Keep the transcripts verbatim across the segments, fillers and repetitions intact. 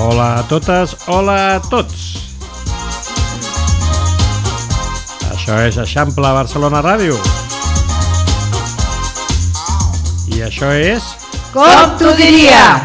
Hola a totes, hola a tots. Això és Eixample Barcelona Ràdio. I això és... Com t'ho diria?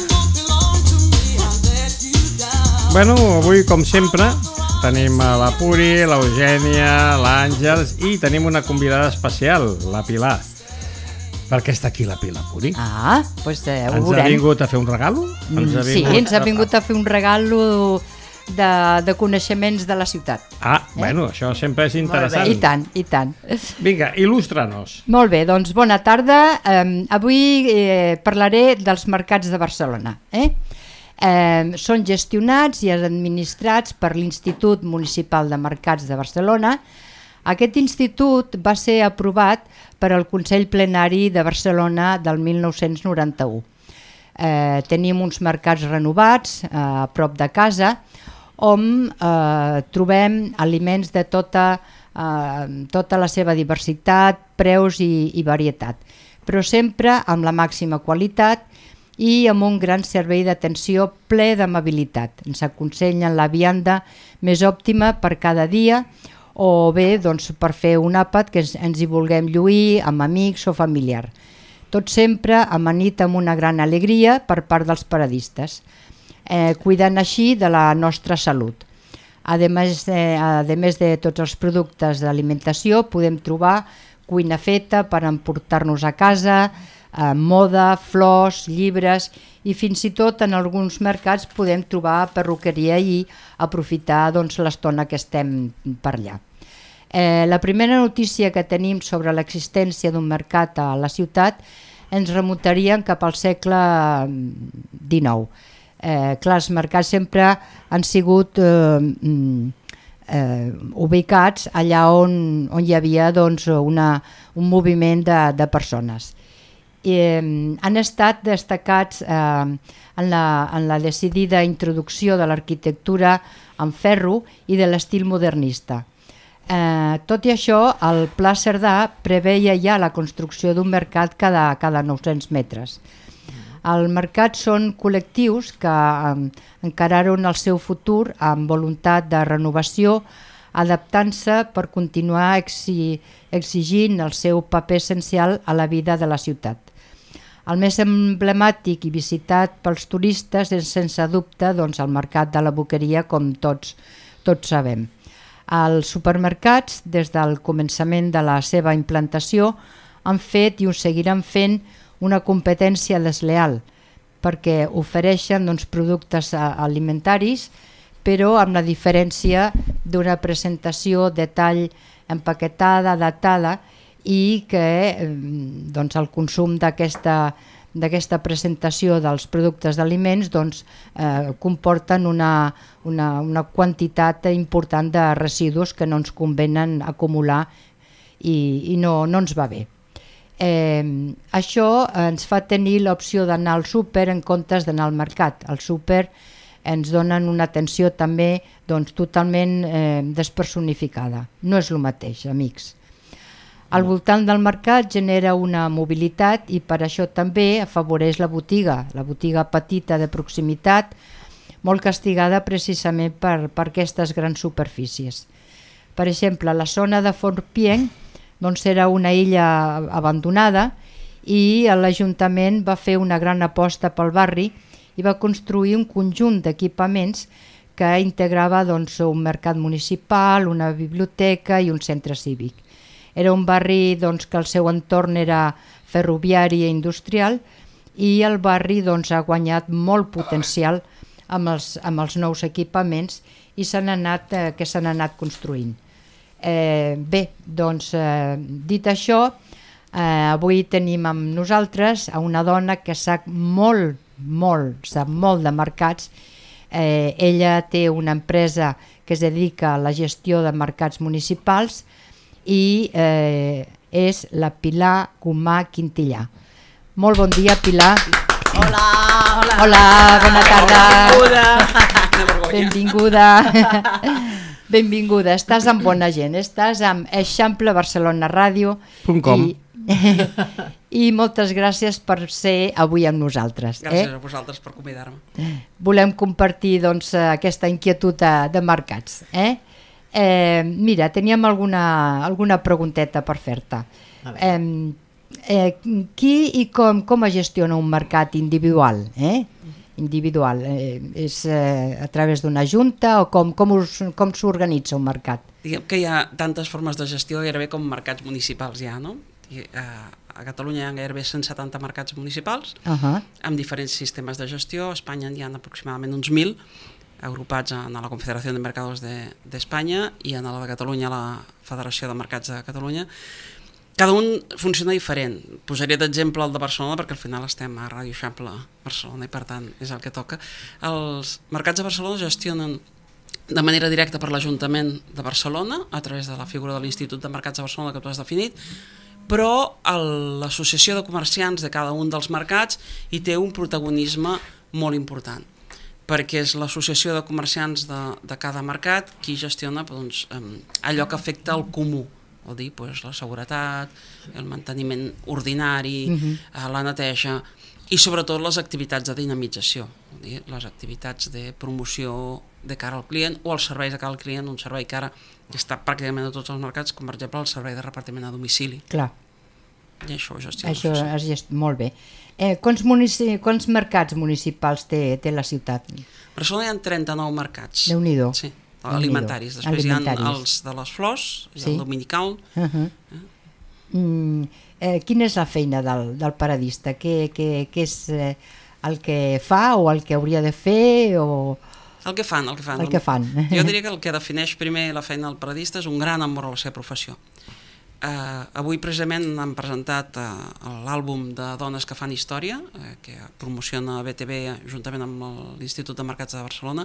Bueno, avui, com sempre, tenim a la Puri, l'Eugènia, l'Àngels i tenim una convidada especial, la Pilar. Per què està aquí la Pilar, Puri? Ah, doncs eh, ho ens veurem. ha vingut a fer un regalo? Ens ha vingut... Sí, ens ha vingut a fer un regalo de, de coneixements de la ciutat. Ah, eh? Bueno, això sempre és interessant. I tant, i tant. Vinga, il·lustra-nos. Molt bé, doncs bona tarda. Um, avui eh, parlaré dels mercats de Barcelona. Eh? Eh, són gestionats i administrats per l'Institut Municipal de Mercats de Barcelona. Aquest institut va ser aprovat per al Consell Plenari de Barcelona del mil nou-cents noranta-u. Eh, tenim uns mercats renovats eh, a prop de casa on eh, trobem aliments de tota, eh, tota la seva diversitat, preus i, i varietat, però sempre amb la màxima qualitat i amb un gran servei d'atenció ple d'amabilitat. Ens aconsellen la vianda més òptima per cada dia o bé doncs, per fer un àpat que ens, ens hi vulguem lluir amb amics o familiar. Tot sempre amanit amb una gran alegria per part dels paradistes, eh, cuidant així de la nostra salut. A més, eh, a més de tots els productes d'alimentació podem trobar cuina feta per emportar-nos a casa, eh, moda, flors, llibres i fins i tot en alguns mercats podem trobar perruqueria i aprofitar doncs, l'estona que estem per allà. Eh, la primera notícia que tenim sobre l'existència d'un mercat a la ciutat ens remuntarien cap al segle dinou. Eh, clar, els mercats sempre han sigut eh, eh, ubicats allà on, on hi havia doncs, una, un moviment de, de persones. I, eh, han estat destacats eh, en, la, en la decidida introducció de l'arquitectura en ferro i de l'estil modernista. Eh, tot i això, el Pla Cerdà preveia ja la construcció d'un mercat cada, cada nou-cents metres. Els mercats són col·lectius que eh, encararon el seu futur amb voluntat de renovació, adaptant-se per continuar exi, exigint el seu paper essencial a la vida de la ciutat. El més emblemàtic i visitat pels turistes és sense dubte doncs, el mercat de la Boqueria, com tots, tots sabem. Els supermercats, des del començament de la seva implantació, han fet i ho seguiran fent una competència desleal, perquè ofereixen doncs, productes alimentaris, però amb la diferència d'una presentació de tall empaquetada, datada, i que doncs, el consum d'aquesta d'aquesta presentació dels productes d'aliments doncs, eh, comporten una, una, una quantitat important de residus que no ens convenen acumular i, i no, no ens va bé. Eh, això ens fa tenir l'opció d'anar al súper en comptes d'anar al mercat. Al súper ens donen una atenció també doncs, totalment eh, despersonificada. No és el mateix, amics. Al voltant del mercat genera una mobilitat i per això també afavoreix la botiga, la botiga petita de proximitat, molt castigada precisament per, per aquestes grans superfícies. Per exemple, la zona de Font-Pienc doncs, era una illa abandonada i l'Ajuntament va fer una gran aposta pel barri i va construir un conjunt d'equipaments que integrava doncs, un mercat municipal, una biblioteca i un centre cívic. Era un barri doncs, que el seu entorn era ferroviari i industrial i el barri doncs, ha guanyat molt potencial amb els, amb els nous equipaments i s'han anat, eh, que s'han anat construint. Eh, bé, doncs, eh, dit això, eh, avui tenim amb nosaltres a una dona que sap molt, molt, sap molt de mercats. Eh, ella té una empresa que es dedica a la gestió de mercats municipals i eh, és la Pilar Gomà Quintillà. Molt bon dia, Pilar. Hola, hola. Hola, bona tarda. Benvinguda. Benvinguda. Benvinguda. Estàs amb bona gent, estàs amb Eixample Barcelona Ràdio. Punt com. I, I moltes gràcies per ser avui amb nosaltres. Gràcies eh? a vosaltres per convidar-me. Volem compartir doncs, aquesta inquietud de, de mercats. Eh? Eh, mira, teníem alguna, alguna pregunteta per fer-te. Eh, eh, qui i com, com es gestiona un mercat individual? Eh? Individual. Eh, és eh, a través d'una junta o com, com, us, com s'organitza un mercat? Diguem que hi ha tantes formes de gestió gairebé com mercats municipals ja, no? I, eh, a Catalunya hi ha gairebé cent setanta mercats municipals uh -huh. amb diferents sistemes de gestió. A Espanya hi ha aproximadament uns mil agrupats en la Confederació de Mercados d'Espanya de, i en la de Catalunya, la Federació de Mercats de Catalunya. Cada un funciona diferent. Posaré d'exemple el de Barcelona perquè al final estem a Ràdio Eixample Barcelona i per tant és el que toca. Els mercats de Barcelona gestionen de manera directa per l'Ajuntament de Barcelona a través de la figura de l'Institut de Mercats de Barcelona que tu has definit, però l'associació de comerciants de cada un dels mercats hi té un protagonisme molt important, perquè és l'associació de comerciants de, de cada mercat qui gestiona doncs, allò que afecta al comú, vol dir doncs, la seguretat, el manteniment ordinari, uh-huh. la neteja i sobretot les activitats de dinamització, vol dir, les activitats de promoció de cara al client o els serveis de cara al client, un servei que ara està pràcticament a tots els mercats, com per exemple el servei de repartiment a domicili. Clar. I això ho gestiona. Això es gest... Molt bé. Eh, quants, munici... quants mercats municipals té, té la ciutat? A Barcelona hi ha trenta-nou mercats. Déu-n'hi-do. Sí, alimentaris. Després alimentaris. hi ha els de les flors, sí. el dominical. Uh -huh. eh? mm, eh, quina és la feina del, del paradista? Què, què, què és eh, el que fa o el que hauria de fer? O... El que fan, el que fan. El que fan. Jo diria que el que defineix primer la feina del paradista és un gran amor a la seva professió. Uh, avui precisament han presentat uh, l'àlbum de dones que fan història, uh, que promociona B T V juntament amb l'Institut de Mercats de Barcelona,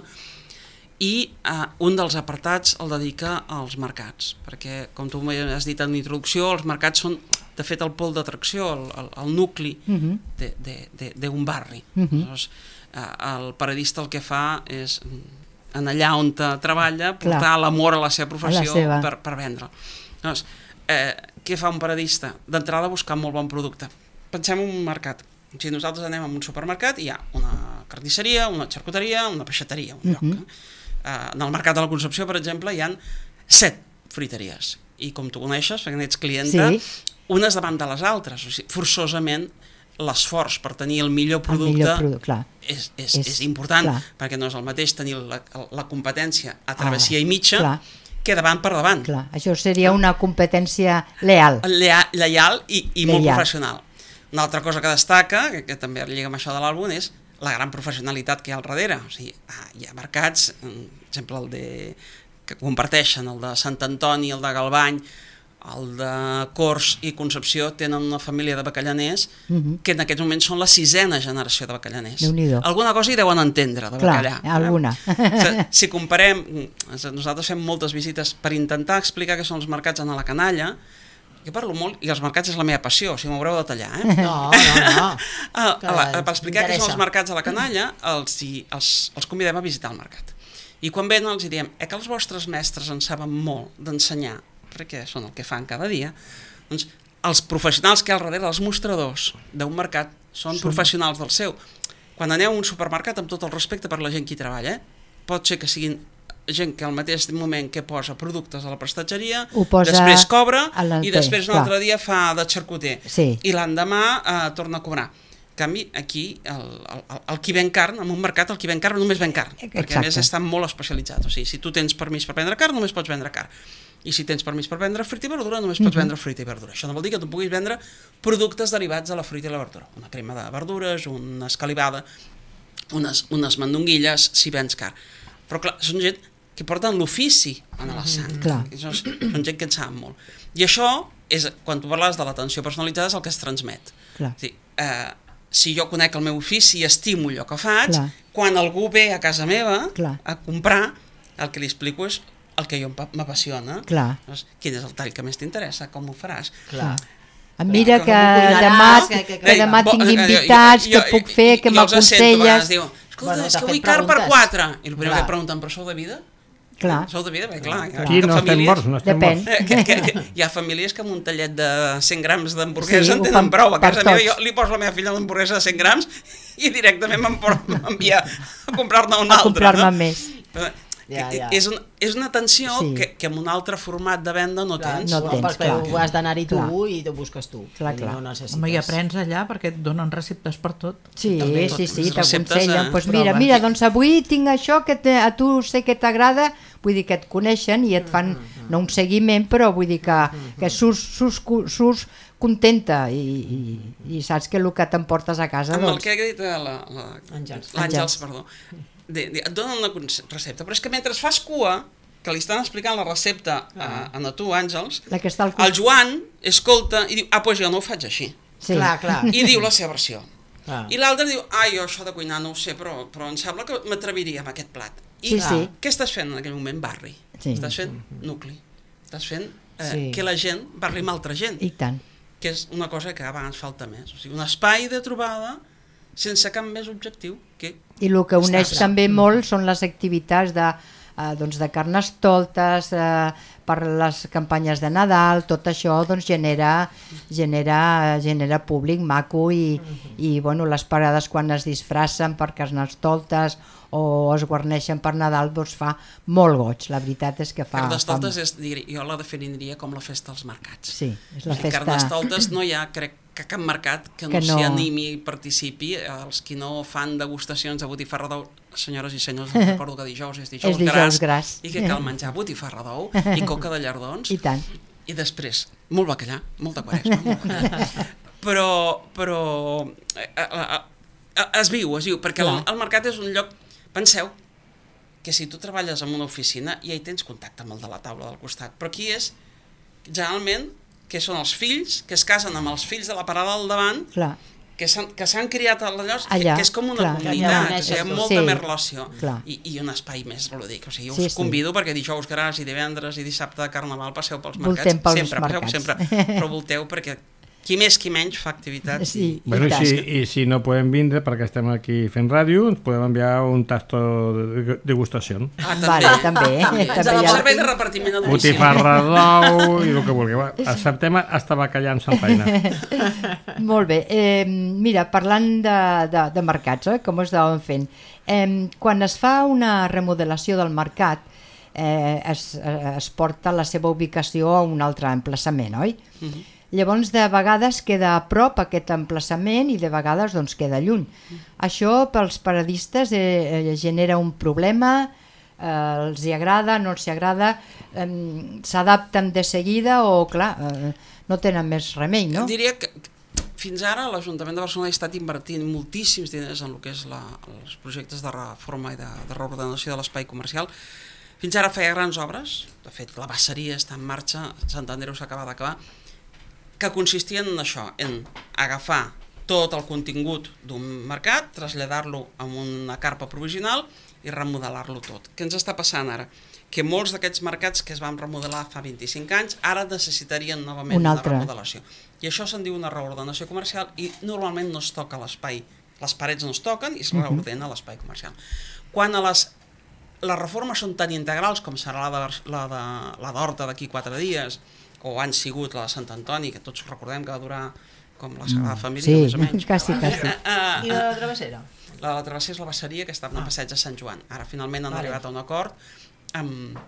i uh, un dels apartats el dedica als mercats, perquè com tu has dit en l'introducció, els mercats són de fet el pol d'atracció, el, el, el nucli uh-huh. d'un barri. Uh-huh. Llavors, uh, el paradista el que fa és en allà on treballa portar l'amor a la seva professió la seva. Per, per vendre. Llavors, Eh, què fa un paradista? D'entrada buscar molt bon producte. Pensem en un mercat. Si nosaltres anem a un supermercat hi ha una carnisseria, una xarcuteria, una peixateria, un lloc. Uh-huh. eh, en el mercat de la Concepció, per exemple, hi ha set fruiteries. I com tu coneixes, perquè n'ets clienta, sí. unes davant de les altres. O sigui, forçosament l'esforç per tenir el millor producte, el millor product, clar. És, és, és, és important, clar. Perquè no és el mateix tenir la, la competència a travessia ah, i mitja, clar. Que davant per davant. Clar, això seria una competència leal. Lea, leal i, i molt professional. Una altra cosa que destaca, que, que també lliga amb això de l'àlbum, és la gran professionalitat que hi ha al darrere. O sigui, hi ha mercats, per exemple, el de, que comparteixen, el de Sant Antoni, el de Galvany, el de Corts i Concepció tenen una família de bacallaners uh-huh. que en aquests moments són la sisena generació de bacallaners. Alguna cosa hi deuen entendre de Clar, bacallà. Alguna. Eh? Si comparem, nosaltres fem moltes visites per intentar explicar què són els mercats en la canalla. Jo parlo molt, i els mercats és la meva passió, o sigui, m'haureu de tallar, eh? No, no, no. a, a la, per explicar què són els mercats a la canalla, els, els, els convidem a visitar el mercat. I quan venen els diem, eh que els vostres mestres en saben molt d'ensenyar, perquè són el que fan cada dia, doncs els professionals que hi ha al darrere, els mostradors d'un mercat, són sí. professionals del seu. Quan aneu a un supermercat, amb tot el respecte per la gent que hi treballa, eh, pot ser que siguin gent que al mateix moment que posa productes a la prestatgeria, després cobra i després un clar. altre dia fa de xarcuter sí. i l'endemà eh, torna a cobrar. En canvi, aquí, el, el, el qui ven carn, en un mercat el qui ven carn només ven carn, Exacte. perquè a més està molt especialitzat. O sigui, si tu tens permís per vendre carn, només pots vendre carn. I si tens permís per vendre fruita i verdura, només pots uh-huh. vendre fruita i verdura. Això no vol dir que tu puguis vendre productes derivats de la fruita i la verdura. Una crema de verdures, una escalivada, unes, unes mandonguilles, si vens carn. Però clar, són gent que porten l'ofici en la sang. Uh-huh. Són, són gent que en saben molt. I això, és, quan tu parles de l'atenció personalitzada, és el que es transmet. Sí, eh, si jo conec el meu ofici i estimo allò que faig, clar. Quan algú ve a casa meva clar. a comprar, el que li explico és el que jo m'apassiona. Doncs, quin és el tall que més t'interessa? Com ho faràs? Clar. Mira que demà, que, que, que demà tinc invitats, que puc fer, que m'aconselles. Escolta, és que vull carn per quatre. I el primer que pregunten, però sou de vida? Clar. Sou de vida, bé, clar. Hi ha, Aquí no estem famílies- morts, no estem Depèn. morts. que, que, que hi ha famílies que amb un tallet de cent grams d'hamburguesa Sí, en ho tenen fan prou. A per casa meva tots. jo li poso a la meva filla una hamburguesa de cent grams i directament m'envia a comprar-ne una A altra. comprar-ne no? més. Però, Ja, ja. És, un, és una tensió Sí. que, que en un altre format de venda no Clar, tens. no tens, perquè clar. has d'anar-hi tu Clar. i t'ho busques tu. Clar, Vull dir, clar. No necessites. Home, i aprens allà perquè et donen receptes per tot. Sí, També, sí, sí, les receptes, t'aconsellen. eh? Pues mira, Proves. mira, doncs avui tinc això que te, a tu sé que t'agrada, vull dir que et coneixen i et fan, no un seguiment, però vull dir que, que surts, surts, surts contenta i, i, i saps que el que t'emportes a casa, Amb el doncs... que ha dit eh, la- la- Àngels. l'Àngels, perdó, de, de, et donen una conce- recepta, però és que mentre fas cua, que li estan explicant la recepta a, a tu, Àngels, La que està al el Joan escolta i diu, ah, doncs jo no ho faig així. Sí. Clar, clar. I diu la seva versió. clar. I l'altre diu, ah, jo això de cuinar no ho sé, però, però em sembla que m'atreviria amb aquest plat. I Sí, sí. què estàs fent en aquell moment? Barri. Sí. Estàs fent nucli. Estàs fent eh, Sí. que la gent barri amb altra gent, I tant. que és una cosa que a vegades falta més. O sigui, un espai de trobada sense cap més objectiu que... I el que uneix Està. també molt són les activitats de, eh, doncs de carnestoltes, eh, per les campanyes de Nadal, tot això doncs genera, genera, genera públic maco i, i bueno, les parades quan es disfracen per carnestoltes o es guarneixen per Nadal doncs fa molt goig, la veritat és que fa... Carnestoltes fa... és, diria, jo la definiria com la festa dels mercats. Sí, és la I festa... Carnestoltes no hi ha, crec, que cap mercat que no, Que no. s'hi animi i participi. Els qui no fan degustacions de botifarra d'ou, senyores i senyors, us recordo que dijous és dijous, És dijous gras. i que cal menjar botifarra d'ou i coca de llardons. I tant. I després, molt bacallà, molta quaresma, molt bacallà. Però, però eh, eh, eh, es viu, es viu, perquè el, Clar. el mercat és un lloc... Penseu que si tu treballes en una oficina ja hi tens contacte amb el de la taula del costat, però aquí és, generalment, que són els fills, que es casen amb els fills de la parada del davant, Clar. que s'han que s'han criat allà, que, Allà, que és com una clar. comunitat, Que o sigui, hi ha coneixes molta tot. més Sí, relació clar. i, i un espai més lúdic. O sigui, jo Sí, us sí. convido perquè dijous gras i divendres i dissabte de Carnaval passeu pels mercats. Voltem pels sempre, mercats. passeu sempre, però volteu perquè qui més qui menys fa activitat. Sí. Bueno, i I tant. si, i si no podem vindre perquè estem aquí fent ràdio, ens podem enviar un tasto de degustació. Ah, també. Vale, també. també. també El ja- servei de repartiment a domicili. Botifarra d'ou i el que vulgui. Va, acceptem hasta bacallà amb saltaina. Molt bé. Eh, mira, parlant de, de, de mercats, eh, com ho estàvem fent, eh, quan es fa una remodelació del mercat, eh, es, es porta la seva ubicació a un altre emplaçament, oi? Mhm. Llavors, de vegades queda a prop aquest emplaçament i de vegades doncs, queda lluny. Això pels paradistes eh, eh, genera un problema, eh, els hi agrada, no els hi agrada, eh, s'adapten de seguida o, clar, eh, no tenen més remei, no? Diria que fins ara l'Ajuntament de Barcelona ha estat invertint moltíssims diners en el que és la, els projectes de reforma i de, de reordenació de l'espai comercial. Fins ara feia grans obres, de fet la basseria està en marxa, Sant Andreu s'acaba d'acabar, que consistien en això, en agafar tot el contingut d'un mercat, traslladar-lo a una carpa provisional i remodelar-lo tot. Què ens està passant ara? Que molts d'aquests mercats que es van remodelar fa vint-i-cinc anys ara necessitarien novament Un una altre. remodelació. I això se'n diu una reordenació comercial i normalment no es toca l'espai. Les parets no es toquen i es reordena l'espai comercial. Quan a les, les reformes són tan integrals com serà la de, la de, la d'Horta d'aquí quatre dies, o han sigut la de Sant Antoni, que tots recordem que va durar com la Sagrada Família, Sí, més o menys. quasi, quasi. Eh, eh, I la travessera? la de la travessera és la basseria, que estava a passeig de Sant Joan. Ara finalment han Vale. arribat a un acord amb,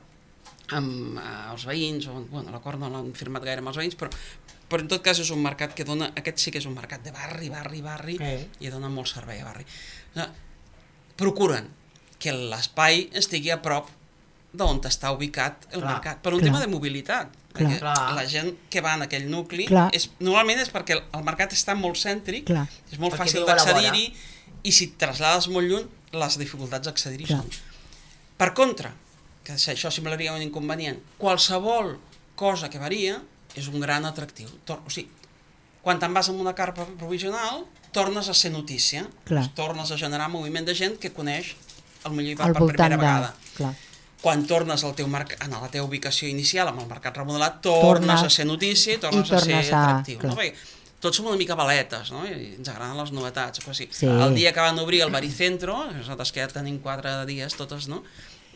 amb eh, els veïns, o, bueno, l'acord no l'han firmat gaire amb els veïns, però, però en tot cas és un mercat que dona, aquest sí que és un mercat de barri, barri, barri, Eh. i dona molt servei a barri. Eh, procuren que l'espai estigui a prop d'on està ubicat el Clar. mercat, per un Clar. tema de mobilitat. Clar. Perquè Clar. la gent que va en aquell nucli, Clar. és, normalment és perquè el, el mercat està molt cèntric, Clar. és molt Perquè fàcil viu a la vora. d'accedir-hi, i si et traslades molt lluny, les dificultats d'accedir-hi Clar. són. Per contra, que això semblaria un inconvenient, qualsevol cosa que varia és un gran atractiu. Tor o sigui, quan te'n vas amb una carpa provisional, tornes a ser notícia, Clar. tornes a generar moviment de gent que coneix el millor hi va Al per voltant primera de... vegada. Clar. Quan tornes al teu marc, a la teva ubicació inicial amb el mercat remodelat, tornes, Tornes- a ser notícia i tornes, i tornes a ser a- atractiu. clar. No? Perquè tots som una mica valetes, no? I ens agraden les novetats. Però sí. Sí. El dia que van obrir el Baricentro, nosaltres que ja tenim quatre dies totes, no?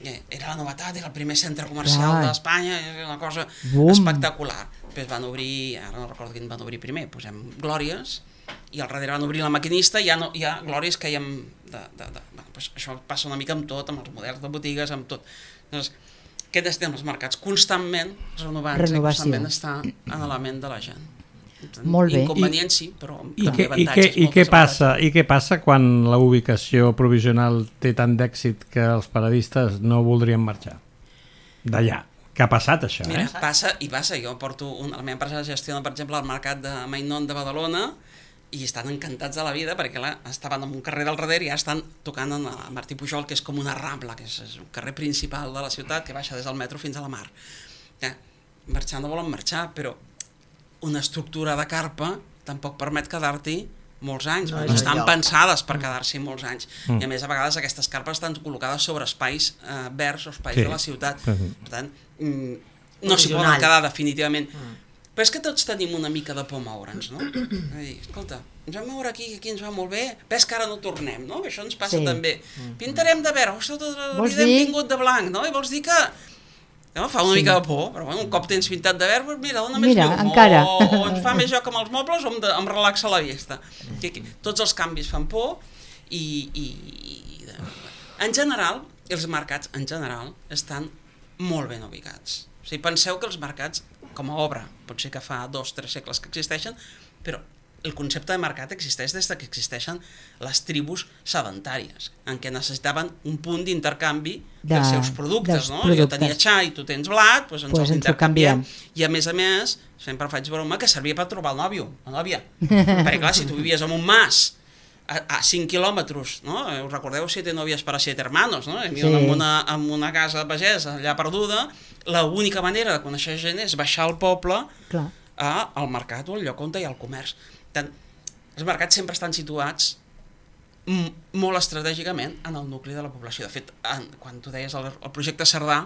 era la novetat, era el primer centre comercial Clar. d'Espanya, era una cosa Bum. espectacular. Després van obrir, ara no recordo quin van obrir primer, posem Glòries, i al darrere van obrir la Maquinista, i hi ha, no, hi ha Glòries que hi ha... De, de, de, bueno, pues això passa una mica amb tot, amb els models de botigues, amb tot. Llavors, què necessitem els mercats? Constantment renovant-se i constantment estar en la ment de la gent. Molt bé. Inconvenients sí, però I, també què, i, què, avantatges. i, què moltes passa, I què passa quan la ubicació provisional té tant d'èxit que els paradistes no voldrien marxar d'allà? Què ha passat, això? Mira, Eh? passa i passa. Jo porto un, la meva empresa gestiona, per exemple, el mercat de Mainon de Badalona, i estan encantats de la vida perquè la, estaven en un carrer del darrere i ja estan tocant en a Martí Pujol, que és com una rambla, que és, és un carrer principal de la ciutat que baixa des del metro fins a la mar. Ja, marxar no volen marxar, però una estructura de carpa tampoc permet quedar-t'hi molts anys, No no, és estan allò. pensades per quedar-s'hi molts anys. Mm. I a més, a vegades aquestes carpes estan col·locades sobre espais eh, verds o espais Sí. de la ciutat. Mhm. Per tant, mm, no s'hi Provisional. poden quedar definitivament. Però és que tots tenim una mica de por a moure'ns, no? A dir, escolta, ens vam moure aquí, aquí ens va molt bé, ves que ara no tornem, no? Això ens passa Sí. també. Pintarem de verd, ostres, tota la Vols vida hem dir? tingut de blanc, no? I vols dir que... No, fa una Sí. mica de por, però bueno, un cop tens pintat de verd, doncs mira, dona més Mira, llum, encara. o, o ens fa més joc amb els mobles o em, de, em relaxa la vista. Que, que, tots els canvis fan por i, i, i de, en general, els mercats en general estan molt ben ubicats. O sigui, penseu que els mercats, com a obra, pot ser que fa dos o tres segles que existeixen, però el concepte de mercat existeix des que existeixen les tribus sedentàries, en què necessitaven un punt d'intercanvi De- dels seus productes, dels no? productes. Jo tenia xai i tu tens blat, doncs ens Pues els ens ho intercanviem. canviem. I a més a més, sempre faig broma que servia per trobar el nòvio, la nòvia. Perquè clar, si tu vivies en un mas a, a cinc quilòmetres, no? Us recordeu Siete novias para siete hermanos, no? Sí. En una, en una casa pagesa allà perduda, l'única manera de conèixer gent és baixar al poble Clar. a, al mercat o al lloc on hi ha el comerç. Tant, els mercats sempre estan situats m- molt estratègicament en el nucli de la població. De fet, en, quan tu deies el, el projecte Cerdà,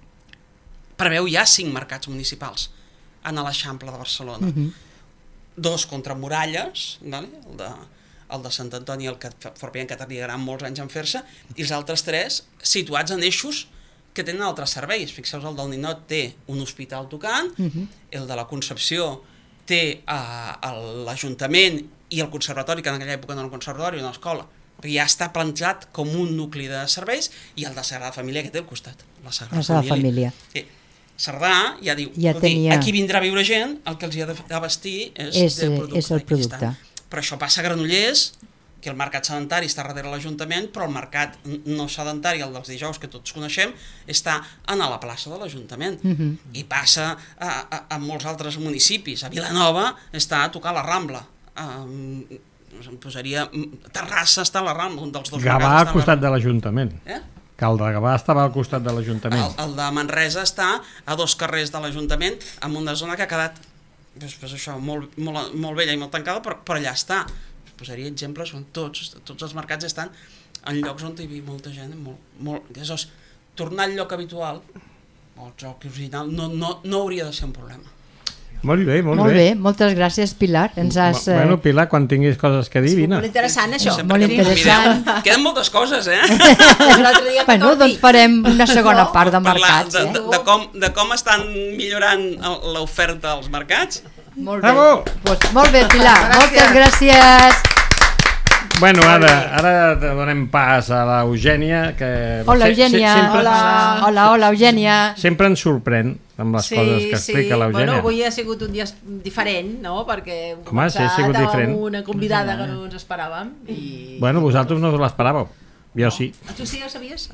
preveu ja cinc mercats municipals en l'Eixample de Barcelona. Mhm. Dos contra muralles, vale? el, de, el de Sant Antoni, el que forpien que tardaran molts anys en fer-se, i els altres tres situats en eixos que tenen altres serveis. Fixeu-vos, el del Ninot té un hospital tocant, Mhm. el de la Concepció té uh, l'Ajuntament i el Conservatori, que en aquella època no era un conservatori, una escola, perquè ja està plantat com un nucli de serveis, i el de Sagrada Família que té al costat. La Sagrada, La Sagrada Família. Sí. Cerdà ja diu, Ja escolti, tenia- aquí vindrà a viure gent, el que els hi ha de de vestir és, És, del eh, producte. és el I ja producte. està. Però això passa a Granollers, que el mercat sedentari està darrere l'Ajuntament, però el mercat no sedentari, el dels dijous que tots coneixem, està a la plaça de l'Ajuntament. Mhm. I passa a, a, a molts altres municipis. A Vilanova està a tocar la Rambla. Um, em posaria... Terrassa està a la Rambla, un dels dos Gavà mercats al està a la costat de Rambla. l'Ajuntament. Eh? Que el de Gavà estava al costat de l'Ajuntament. El, el de Manresa està a dos carrers de l'Ajuntament, en una zona que ha quedat pues, pues això, molt, molt, molt vella i molt tancada, però, però allà està. Us posaria exemples on tots, tots els mercats estan en llocs on hi viu molta gent. Molt, molt, aleshores, tornar al lloc habitual, o el lloc original, no, no, no hauria de ser un problema. Molt bé, molt, Molt bé, moltes gràcies, Pilar. Ens has... Bueno, Eh... Pilar, quan tinguis coses que dir, vine. Molt interessant, això. Sempre molt que em interessant. convideu. Queden moltes coses, eh? L'altre dia que Bueno, toqui. doncs farem una segona part de Parlar mercats. de, Eh? de, de, com, de com estan millorant el- l'oferta als mercats. Molt bé. Bravo! Pues, molt bé, Pilar. Gràcies. Moltes gràcies. Bueno, ara, ara donem pas a l'Eugènia, que Hola, se- se- Eugènia. sempre, Hola. Hola, hola, Eugènia. sempre ens sorprèn amb les coses que explica l'Eugènia. Bueno, avui ha sigut un dia diferent, no? Perquè hem Home, sí, ha sigut començat diferent. amb una convidada que no ens esperàvem. I... Bueno, vosaltres no us l'esperàveu. Jo sí. Ah, tu sí, ja ho sabies?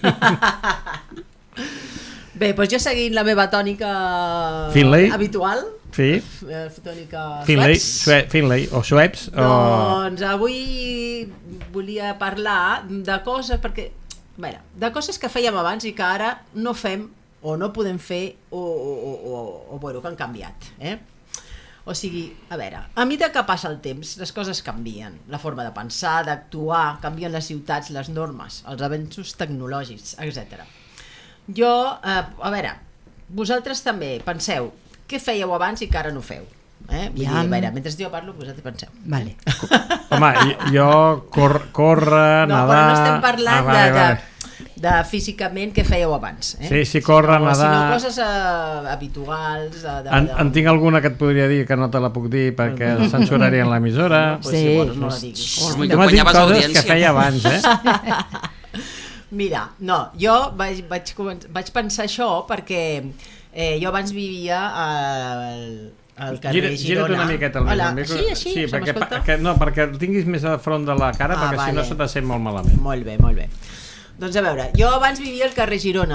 Bé, doncs jo seguint la meva tònica Finlay. habitual, Sí, eh, tònica Finlay, Schweppes. Schwe- Finlay o Schweppes o... Doncs avui volia parlar de coses, perquè, a veure, de coses que fèiem abans i que ara no fem o no podem fer o, o, o, o, o bueno, que han canviat. Eh? O sigui, a veure, a mesura que passa el temps, les coses canvien. La forma de pensar, d'actuar, canvien les ciutats, les normes, els avenços tecnològics, etcètera. Jo, eh, a veure, vosaltres també penseu, què fèieu abans i que ara no feu? Eh? Vull dir, a veure, mentre jo parlo, vosaltres penseu. Vale. Home, jo cor, córrer, No, nedar... però no estem parlant Ah, vale, de, vale. de, de físicament què fèieu abans. Eh? Sí, sí, córrer, si no, nedar... Si no, coses uh, habituals... De, de, En, de... en tinc alguna que et podria dir que no te la puc dir perquè censurarien l'emissora. Pues, Sí. si vols, no la diguis. Pues Tu m'has dit coses que feia abans, eh? Mira, no, jo vaig, vaig, començ- vaig pensar això perquè eh, jo abans vivia al, al carrer Gira, Girona. gira't una miqueta al Hola, micro. sí, així, sí, se perquè, m'escolta? que, no, perquè el tinguis més a front de la cara, Ah, perquè si no vale. se te sent molt malament. Molt bé, molt bé. Doncs a veure, jo abans vivia al carrer Girona,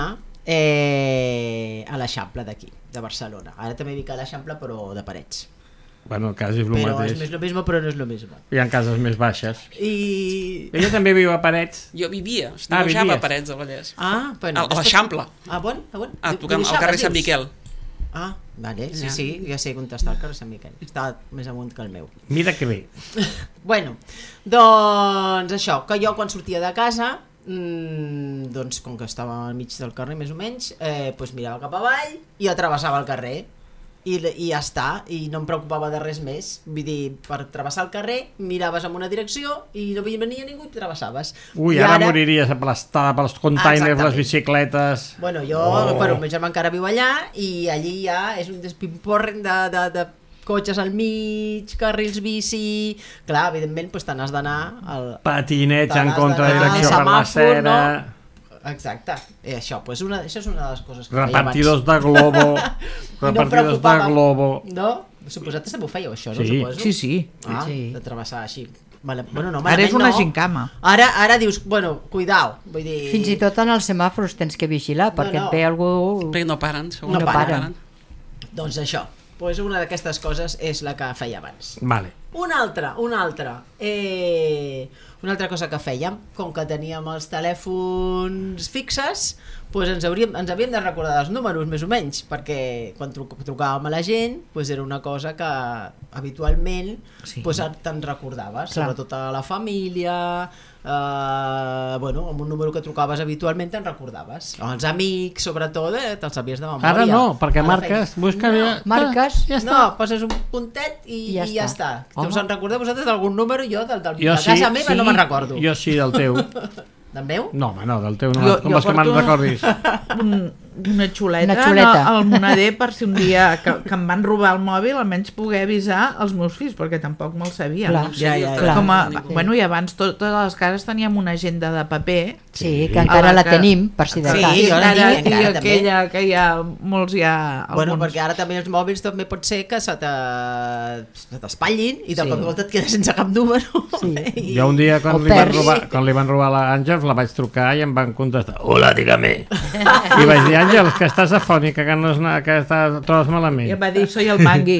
eh, a l'Eixample d'aquí, de Barcelona. Ara també vic a l'Eixample, però de Parets. Bueno, quasi és el Però mateix. és més lo mismo, però no és lo mismo. Hi ha cases més baixes. I... Ella també viu a Parets. Jo vivia, Ah, estivejava vivies. a Parets de Vallès. Ah, bueno. A- a l'Eixample. Ah, bon? Ah, bon? Ah, Di- tocam al dibuixaves, carrer Sant dius? Miquel. Ah, vale, sí, Allà. sí, ja sé contestar al carrer Sant Miquel. Està més amunt que el meu. Mira que bé. Bueno, doncs això, que jo quan sortia de casa, mmm, doncs com que estava al mig del carrer més o menys, eh, doncs mirava cap avall i atravessava el carrer. I, i ja està, i no em preocupava de res més. Vull dir, per travessar el carrer miraves en una direcció i no venia ningú i travessaves. Ui, I ara, moriries aplastada pels containers, Exactament. les bicicletes... Bueno, jo, Oh. bueno, el meu germà encara viu allà i allí ja és un despimporren de, de, de cotxes al mig, carrils bici... Clar, evidentment, doncs, te n'has d'anar al... Patinets en Te n'has contra d'anar al direcció per la semàfor, cera... no? Exacte, I això, doncs una, això és una de les coses que feia Repartidors abans. de globo... I no em repartidors de preocupava. globo... No? Suposa't també ho fèieu, això, no? Sí. Suposo? Sí, sí. Ah, Sí. de travessar així. Vale. Bueno, no, Ara és malament una no. gincama. Ara, ara dius, bueno, cuidao. Vull dir... Fins i tot en els semàfors tens que vigilar, perquè no. et ve algú... Perquè no paren, segur No que paren. Doncs això, doncs una d'aquestes coses és la que feia abans. Vale. Una altra, una altra. Eh, una altra cosa que fèiem, com que teníem els telèfons fixes, doncs ens, hauríem, ens havíem de recordar dels números, més o menys, perquè quan tru trucàvem a la gent, doncs era una cosa que habitualment Sí. doncs te'n recordaves, Clar. sobretot a la família, eh, bueno, amb un número que trucaves habitualment te'n recordaves. Els amics, sobretot, eh, te'ls sabies de memòria. Ara no, perquè A la marques, feina. busca... No. ja- Marques, ja està. No, poses un puntet i, I ja i ja està. està. Home. Us en recordeu vosaltres d'algun número? Jo, del, del, Jo de sí, casa meva sí. no me'n recordo. Jo sí, del teu. Del meu? No, home, no, del teu no. Jo- Com jo vols que me'n porto- recordis? Un, una xuleta, Una xuleta. No, al moneder per si un dia que, que em van robar el mòbil almenys poder avisar els meus fills perquè tampoc me'l sabien. Clar, Ja, ja, ja. clar. Com a, Ningú. bueno, i abans tot, totes les cases teníem una agenda de paper. Sí, que encara A la que- tenim, per si de Sí, cas. jo la encara, tinc, encara, i també. aquella que hi ha molts ja Bueno, alguns. perquè ara també els mòbils també pot ser que se te- se t'espatllin i de Sí. cop i volta et quedes sense cap número. Sí. I... Jo un dia quan O li, van perds. robar, quan li van robar l'Àngels la vaig trucar i em van contestar hola, dígame. I vaig dir, Àngels, que estàs afònica, que, no és, na- que estàs, trobes malament. I em va dir, soy el mangui.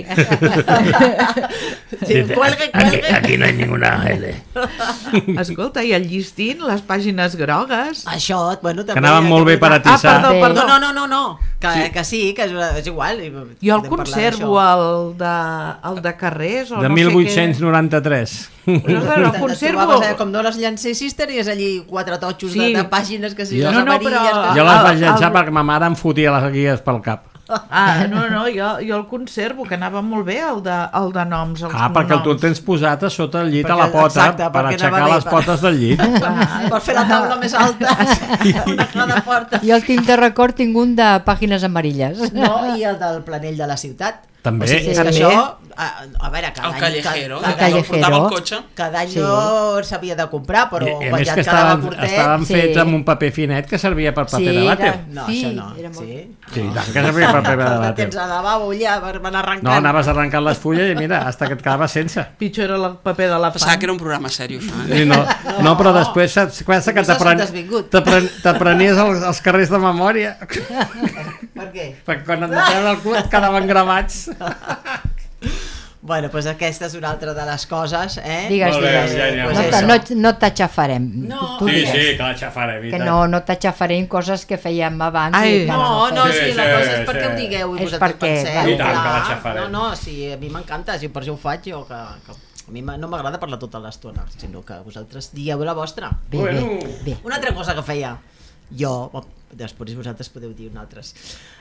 Sí, cuelgue, cuelgue. aquí no hay ninguna L. Escolta, i el llistín, les pàgines grogues... Això, bueno, també... Que anaven molt bé per Ah, atiçar. perdó, Bé. perdó. No, no, no, no, no. Que sí, que, sí, que és, és igual. i Jo el podem parlar conservo, d'això. el de, el de carrers o De no divuit sé noranta-tres. què. No, no, no, Et conservo... trobaves, eh, com no les llancessis, tenies allí quatre totxos Sí. de, de pàgines que si Jo- les No, no, amarilles... però- que... Jo les Ah, vaig llançar el- perquè ma mare em fotia les guies pel cap. Ah, no, no, jo, jo el conservo, que anava molt bé, el de, el de noms, els Ah, perquè el tu el cognoms. tens posat a sota el llit, Perquè- a la pota, exacte, per perquè aixecar anava bé, les per- potes del llit. Per fer la taula més alta, una cada porta. Jo el tinc de record, tinc un de pàgines amarilles. No, i el del planell de la ciutat. També. O sigui, és També. que això, a, a veure, cada El any... callejero, cada, El cada, que el portava callejero. al cotxe. cada any Sí. no s'havia de comprar, però I, i a quan més ja que et quedava estaven, curtet... estaven Sí. fets amb un paper finet que servia per paper de vàter. era- No, fi, això no. era molt- Sí, Sí, i tant que servia per paper de que vàter. tens al lavabo ja per anar arrencant. No, anaves arrencant les fulles i mira, hasta que et quedaves sense. Pitjor era el paper de la Pensava fan. que era un programa seriós, això. Eh? I no, no, però després saps, pensa que No saps on t'apren- t'has vingut. t'apren- t'aprenies els, els carrers de memòria. Per què? Perquè quan et meteven el cul et quedaven gravats. Bueno, doncs aquesta és una altra de les coses, eh? Digues, Molt bé, digues. Eugènia, No, molt te- bé. no, no t'aixafarem. No. Tu digues. que la xafarem. i Que tant. no, no t'aixafarem coses que fèiem abans. Ai. i que ara No, no, fem. Sí, sí, la sí, cosa és perquè sí. ho digueu i És vosaltres perquè, penseu. clar. I tant, que la clar. xafarem. No, no, sí, a mi m'encanta, si per això ho faig, jo que, que a mi m'ha- no m'agrada parlar tota l'estona, sinó que vosaltres digueu la vostra. Bé, Bueno. bé, bé. Una altra cosa que feia jo, o després vosaltres podeu dir un altres,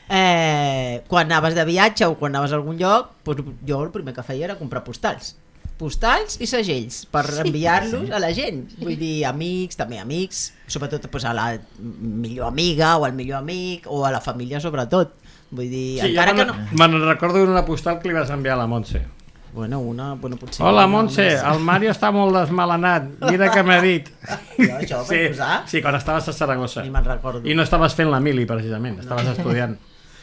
eh, quan anaves de viatge o quan anaves a algun lloc, doncs jo el primer que feia era comprar postals. postals i segells per enviar-los a la gent. Vull dir, amics, també amics, sobretot pues, a la millor amiga o al millor amic o a la família sobretot. Vull dir, Sí, encara que no... Me'n recordo d'una postal que li vas enviar a la Montse. Bueno, una, bueno, potser... Hola, una Montse, més. el Mario està molt desmalenat. Mira què m'ha dit. Jo, això ho vaig Sí, posar? sí, quan estaves a Saragossa. Ni me'n recordo. I no estaves fent la mili, precisament, estaves estudiant.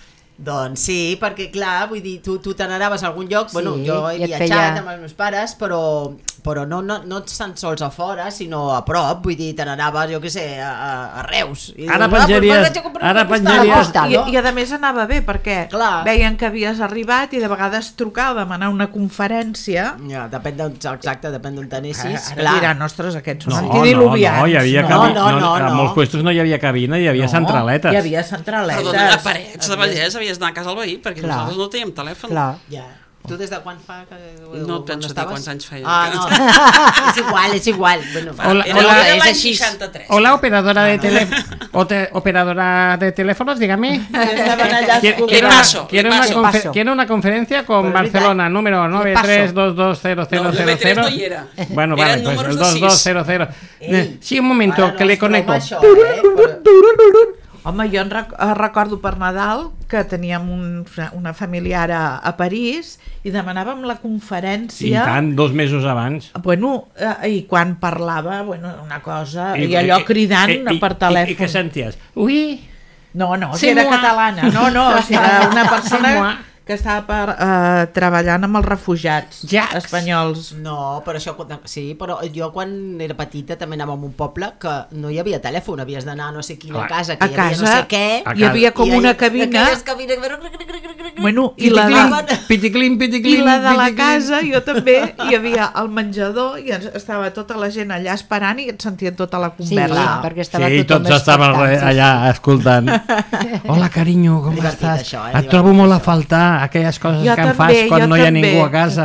Doncs sí, perquè clar, vull dir, tu, tu te n'anaves a algun lloc, Sí, bueno, jo he i et viatjat feia- amb els meus pares, però, però no, no, no tan sols a fora, sinó a prop, vull dir, te n'anaves, jo què sé, a, a, a Reus. I Ara dius, "Ah, penjaries- doncs vaig a comprar ara una postal". penjaries- Postal, I, no? I a més anava bé perquè Clar. veien que havies arribat i de vegades trucar o demanar una conferència. Ja, depèn d'on, exacte, depèn d'on t'anessis. Ara clar. diran, ostres, aquests No, són no, no, antidiluvians. hi havia No, cabi... no, no, A no. molts puestos no hi havia cabina, hi havia centraletes. Hi havia centraletes. Perdona, a Parets de Vallès havies d'anar a casa del veí, perquè Clar. nosaltres no teníem telèfon. Clar. Ja. Tu des de quan fa que... No et quan penso dir estaves? quants anys feia. Ah, no. és igual, és igual. Bueno, Hola, Era, hola, era és l'any així. seixanta-tres. Hola, operadora de teléfonos. Operadora de teléfonos, dígame. Estaven allà Quiero, Le paso, quiero le una paso. confe- Paso. quiero una conferencia con Pero es Barcelona, número nueve tres dos dos cero cero No, cero nueve tres cero. no hi era. Bueno, Eren vale, pues números el de dos dos sis. cero cero. Ei, Sí, un momento, ara que no le es broma conecto. això, eh? Però- Home, jo en rec eh, recordo per Nadal que teníem un, una familiar a, a París i demanàvem la I conferència. tant, dos mesos abans. Bueno, eh, i quan parlava, bueno, una cosa, i, I- allò i- cridant i- i- per I, telèfon. i què senties? Ui, No, no, Sí, si era moi. catalana. No, no, si era una Sí, moi. persona que estava per, eh, treballant amb els refugiats Jax. espanyols. No, però això, sí, però jo quan era petita també anava a un poble que no hi havia telèfon, havies d'anar a no sé quina Clar. casa, que A hi havia no casa sé què. A hi havia com i una allà- cabina. aquelles cabines... Bueno, i la, de, piticlin, i piticlin, la de la piticlin. casa, jo també, hi havia el menjador i ens- estava tota la gent allà esperant i et sentien tota la Sí, conversa. perquè estava Sí, tothom tots estaven expectant, sí, allà escoltant. Hola, carinyo, com Divertit, estàs? això, eh? Et Divertit, trobo molt a això. faltar aquelles coses Jo que em també, fas quan jo no hi ha també. ningú a casa.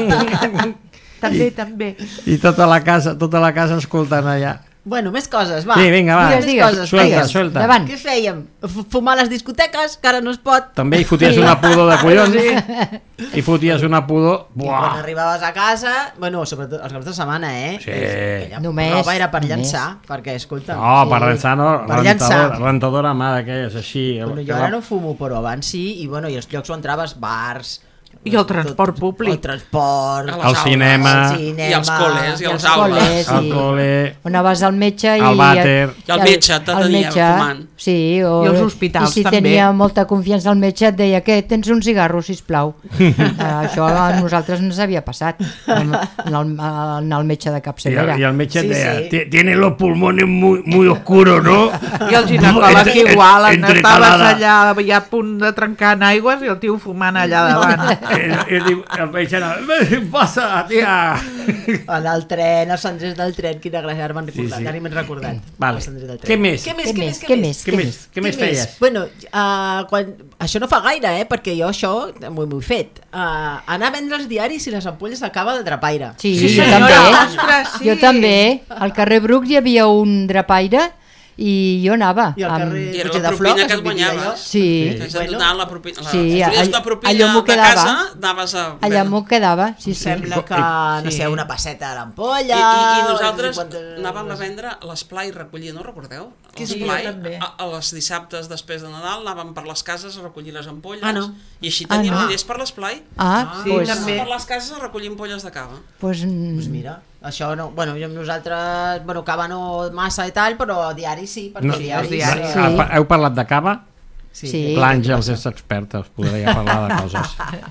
També, també. I tota la casa, tota la casa escoltant allà. Bueno, més coses, va. Sí, vinga, va. Més Digues, coses, Suelta, digues. suelta. Endavant. Què fèiem? F- Fumar a les discoteques, que ara no es pot. També hi foties una pudor de collons. I foties una pudor. I quan Buah. arribaves a casa, bueno, sobretot els caps de setmana, eh? Sí. Aquella Només, prova era per només. llançar, perquè, escolta... No, sí. per llançar no, Per llançar. rentadora, rentadora mà d'aquelles, així. Bueno, que jo la- ara no fumo, però abans sí, i bueno, i els llocs on entraves, bars... I el transport públic. El transport... A les El aules. cinema. el cinema... I els col·les, i I els els aules. col·les, Al sí. col·le. On anaves al metge i... Al vàter. I el metge te el tenia fumant. Sí, o, I els hospitals, I si també. tenia molta confiança el metge et deia que tens un cigarro, sisplau. uh, això a nosaltres ens havia passat en, en el, anar al metge de I, capçalera. el- I el metge Sí, et deia, sí. "Ti- tiene los pulmones muy, muy oscuros, ¿no? I el ginecòleg Entre- igual, entre estaves calada. allà ja a punt de trencar en aigües i el tio fumant allà davant. I, i diu, el metge anava, "Què passa, tia?" En el tren, els cendrers del tren, quina gràcia, ara m'han recordat, Sí, sí. ara m'he recordat. Vale. Els cendrers del tren. Què més? Què més? Què Què més? més? Què més? Què més? Què més feies? Bueno, uh, quan... això no fa gaire, eh? Perquè jo això m'ho m'ho he fet. Uh, anar a vendre els diaris i les ampolles de cava de drapaire. Sí, Sí, jo senyora, també. ostres, sí. Jo també. Al carrer Bruc hi havia un drapaire i jo anava. I al amb- carrer I era Puig la de Flor, propina que que et es vivia allò. guanyaves. Sí, Que ens Bueno. bueno, donaven la propina. La, Sí, si tenies all- una propina allò m'ho de quedava. casa, anaves a... allà m'ho quedava. Sí, sí. Sembla que, no sé, una passeta a I, l'ampolla... i, I nosaltres cinquanta anàvem a vendre l'esplai recollir, no recordeu? Que sí, L'esplai, jo també. a, a les dissabtes després de Nadal anàvem per les cases a recollir les ampolles Ah, no. i així Ah, teníem no. diners per l'esplai. Ah, sí, pues, també. Per les cases a recollir ampolles de cava. pues, mm, Pues mira, això no... Bueno, jo amb nosaltres... Bueno, cava no massa i tal, però diari sí, perquè No, els diaris... diaris. eh, Sí. Ah, pa- heu parlat de cava? Sí. L'Àngels és experta, us podria parlar de coses.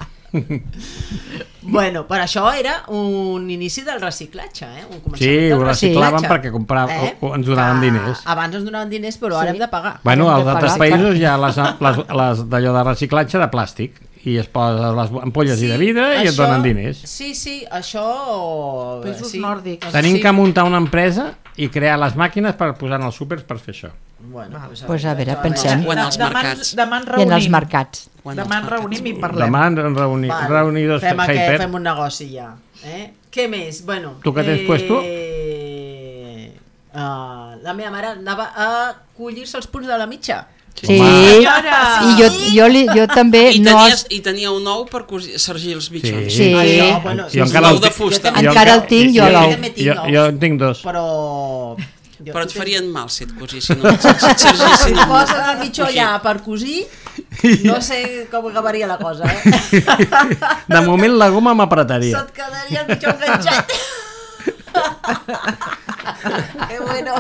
Bueno, per això era un inici del reciclatge, eh? Un començament Sí, del ho reciclaven reciclatge. perquè comprava- o- o ens donaven Que diners. Abans ens donaven diners, però ara Sí. hem de pagar. Bueno, Hem als de altres pagar. països hi ha les, les, les d'allò de reciclatge de plàstic i es posa les ampolles i de vidre i et això- donen diners. Sí, sí, això... Països sí. nòrdics. Tenim sí. que muntar una empresa i crear les màquines per posar en els súpers per fer això. Bueno, pues Pues a veure, això- pensem. Quan als Demà- mercats. Demà ens I en els reunim. mercats. Quan Demà els ens mercats. reunim i parlem. Demà ens reuni, Val. reunidos fem, aquest, Hyper. fem un negoci ja. Eh? Què més? Bueno, Tu què tens puesto? Eh, uh, la meva mare anava a collir-se els punts de la mitja. Sí, senyora! i jo, jo, li, jo també I, no... tenies, I tenia un ou per cosir, sergir els bitxons. Sí. Això, bueno, Jo sí, encara l'ou el de tinc. fusta. Jo Encara el tinc, jo l'ou. també tinc Jo, ous. jo en tinc dos. Però... Jo, Però et tu farien mal si et cosissin, no? Si et Si sergissin et amb- poses el mitjó allà per cosir, no sé com acabaria la cosa, eh? De moment la goma m'apretaria. Se't quedaria el mitjó enganxat. Que bueno.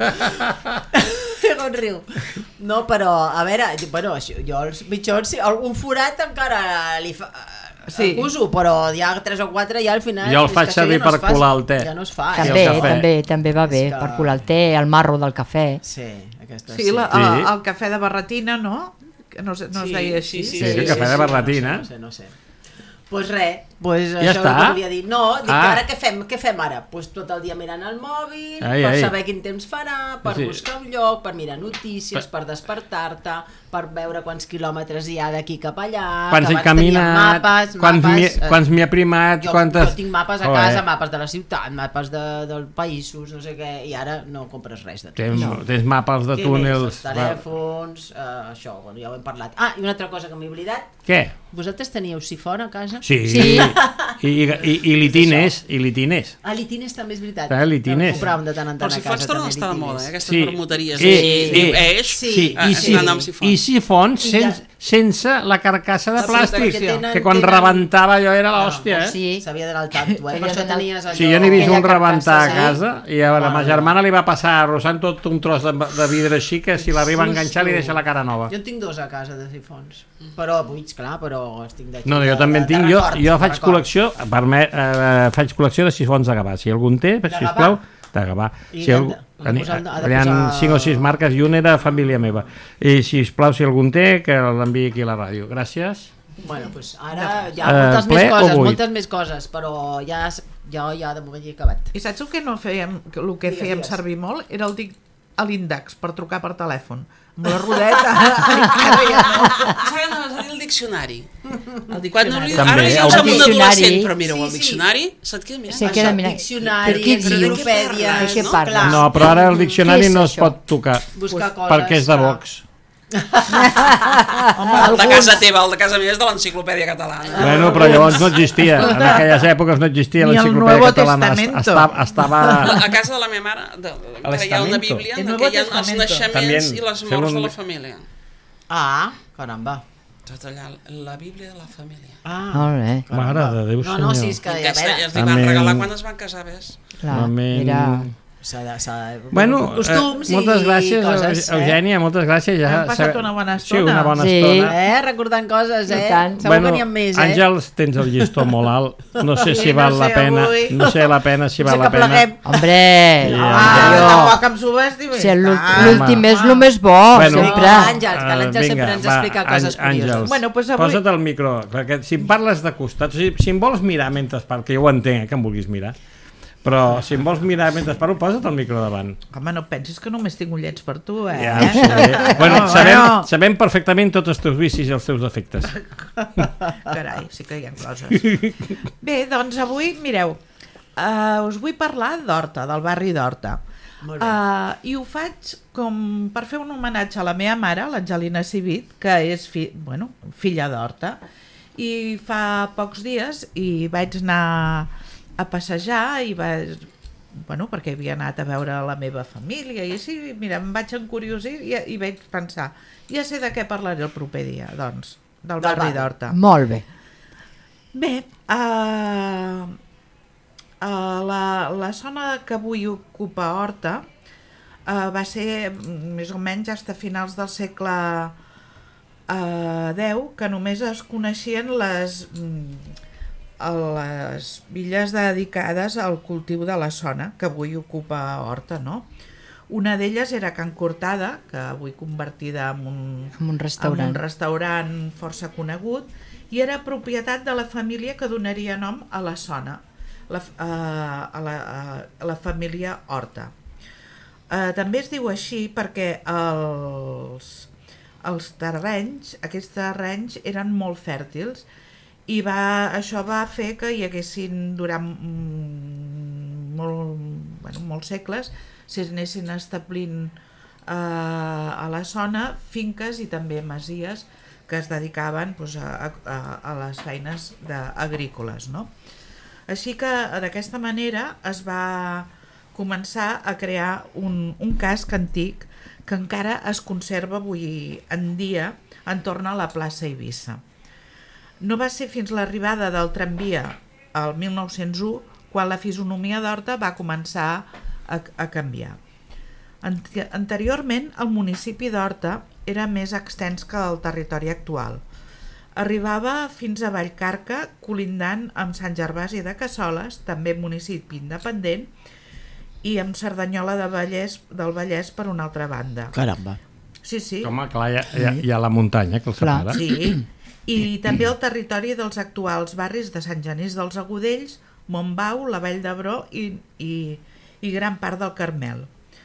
Que bon riu. No, però, a veure, bueno, això, jo els mitjons, sí, algun forat encara li fa... Sí. El uso, però ja tres o quatre ja al final... Jo el és faig que això servir ja no per es fa, colar el te. Ja no es fa, eh? També, el cafè. també, també va bé, És que- per colar el te, el marro del cafè. Sí, aquesta Sí, la, Sí. el, el cafè de barretina, no? Que no, es- no es Sí, deia així? sí, Sí, cafè de barretina. No sé, no sé. No sé. Pues res, pues Ja això està? és el que volia dir. No, dic, Ah. ara què fem? Què fem ara? Pues tot el dia mirant el mòbil, Ai, per ai. saber quin temps farà, per Sí. buscar un lloc, per mirar notícies, per despertar-te, per veure quants quilòmetres hi ha d'aquí cap allà, Quants que he abans teníem caminat, mapes, quants mapes, m'hi eh, quants m'hi ha primat, jo, quantes... jo tinc mapes a Oh, casa, eh. mapes de la ciutat, mapes de, dels països, no sé què, i ara no compres res de tot. Tens, No. tens mapes de Què túnels... més? Els telèfons, eh, això, bueno, ja ho hem parlat. Ah, i una altra cosa que m'he oblidat, Què? vosaltres teníeu sifon a casa? Sí, Sí. I, i, i, i litines, i litines. Ah, litines també és veritat. Ah, litines. En compràvem de tant en Però tant si a casa. fons tornen a també, estar de moda, eh? litines. Aquestes Sí. permuteries. Eh, es diu eh, eix, sí. ah, I, es si, van amb sifons. i sifons I sense, ja- sense la carcassa de Sí, plàstic, perquè tenen- que quan tenen- rebentava allò era l'hòstia, eh? Sí. S'havia d'anar al tanto, eh? Per Havia això d'anar- tenies allò... Sí, jo n'he vist Aquella un rebentar a carcassa, casa i a la ma Mare germana li va passar arrossant tot un tros de, de vidre així que si l'arriba a enganxar li Susto. deixa la cara nova. Jo en tinc dos a casa de sifons. Però buits, clar, però els tinc d'aquí. No, no, jo de- també en de- de tinc, jo, record, jo de faig record. col·lecció, per me, eh, faig col·lecció de sifons de Gavà, si algun té, De sisplau, Gavà? de Gavà. I Si han algú, de- ha de posar- ha de hi ha posar- cinc o sis marques i una era família meva. I sisplau, si algun té, que l'enviï aquí a la ràdio. Gràcies. Bueno, doncs ara hi ha Eh, moltes ple més o coses, buit? moltes més coses, però ja, jo ja de moment ja he acabat. I saps el que no fèiem, que el que Digues, fèiem digues. servir molt? Era el dic a l'índex per trucar per telèfon. Amb la rodeta. Encara ja no. Ara anaves a dir el diccionari. El Quan no diccionari. li... També, Ara ja el us amb un diccionari. adolescent, però mireu Sí, el sí. diccionari, se't queda mirant. Se Això, queda mirant. diccionari, Per què dius? enciclopèdies, De què no? parles? Clar. No, però ara el diccionari Què és no es això? pot tocar, Buscar coses, perquè és de clar. Vox. El de casa teva, el de casa meva és de l'enciclopèdia catalana. Bueno, però llavors no existia. En aquelles èpoques no existia Ni el l'enciclopèdia Nuevo catalana. Testamento. Estava, estava... A casa de la meva mare de, encara hi ha una Estamento. bíblia El en Nuevo què hi ha els Testamento. naixements También, i les fem morts un- de la família. Ah, caramba. Tot allà, la bíblia de la família. Ah, Molt bé, Mare de Déu, no, no, senyor. sí, és que, a Aquesta veure, es li van Amén. regalar quan es van casar, ves? clar, Amén. era... s'ha de, s'ha de... Bueno, costums eh, moltes i gràcies, coses, Eugènia, moltes gràcies. Ja Hem passat sabe- una bona Sí, estona. una bona Sí. estona. Eh? eh? Recordant coses, eh? I tant. Segur que n'hi ha més, eh? Àngels, tens el llistó molt alt. No sé Sí, si no val sé, la pena. avui. No sé la pena si Potser val la que pena. pleguem. Hombre, Ja. Ah, jo... tampoc em subestimis. Si l'últ- tant. l'últim és el més bo, Bueno. sempre. No, Àngels, que l'Àngels Eh, sempre vinga, ens va, explica coses Àngels, curioses. Bueno, pues avui- Posa't el micro, perquè si em parles de costat, o sigui, si em vols mirar mentre parlo, que jo ho entenc, eh, que em vulguis mirar, però si em vols mirar mentre parlo, posa't el micro davant. Home, no pensis que només tinc ullets per tu, eh? Ja ho sé. Bueno, No, sabem, bueno. sabem perfectament tots els teus vicis i els teus defectes. Carai, sí que hi ha coses. Bé, doncs avui, mireu, uh, us vull parlar d'Horta, del barri d'Horta. Molt bé. Uh, I ho faig com per fer un homenatge a la meva mare, l'Angelina Civit, que és fi, bueno, filla d'Horta. I fa pocs dies i vaig anar a passejar i vaig, bueno, perquè havia anat a veure la meva família i així, mira, em vaig encuriosir i, i vaig pensar, ja sé de què parlaré el proper dia, doncs, del Del barri barri. d'Horta. Molt bé. Bé, uh, uh, la, la zona que avui ocupa Horta uh, va ser mm, més o menys fins a finals del segle uh, deu, que només es coneixien les, mm, les villes dedicades al cultiu de la zona que avui ocupa Horta, no? Una d'elles era Can Cortada, que avui convertida en un, En un restaurant. en un restaurant força conegut, i era propietat de la família que donaria nom a la zona, la, a, a, la, a la família Horta. Eh, també es diu així perquè els, els terrenys, aquests terrenys eren molt fèrtils i va, això va fer que hi haguessin durant mm, molt, bueno, molts segles s'anessin establint a la zona finques i també masies que es dedicaven doncs, a, a, a les feines agrícoles, no? Així que d'aquesta manera es va començar a crear un, un casc antic que encara es conserva avui en dia entorn a la plaça Eivissa. No va ser fins l'arribada del tramvia al mil nou-cents u quan la fisonomia d'Horta va començar a, a canviar. Anteriorment, el municipi d'Horta era més extens que el territori actual. Arribava fins a Vallcarca, colindant amb Sant Gervasi de Cassoles, també municipi independent, i amb Cerdanyola de Vallès, del Vallès per una altra banda. Caramba. Sí, sí. Home, clar, hi ha, hi ha, hi ha la muntanya que el separa. Sí, i també el territori dels actuals barris de Sant Genís dels Agudells, Montbau, la Vall d'Hebró i, i, i gran part del Carmel.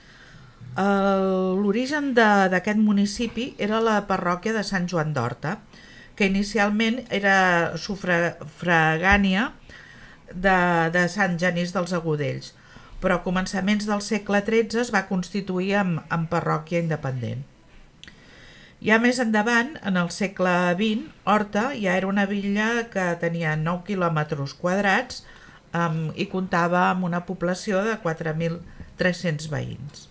L'origen d'aquest municipi era la parròquia de Sant Joan d'Horta, que inicialment era sufragània de, de Sant Genís dels Agudells, però a començaments del segle tretze es va constituir en, en parròquia independent. Ja més endavant, en el segle vint, Horta ja era una villa que tenia nou quilòmetres quadrats um, i comptava amb una població de quatre mil tres-cents veïns.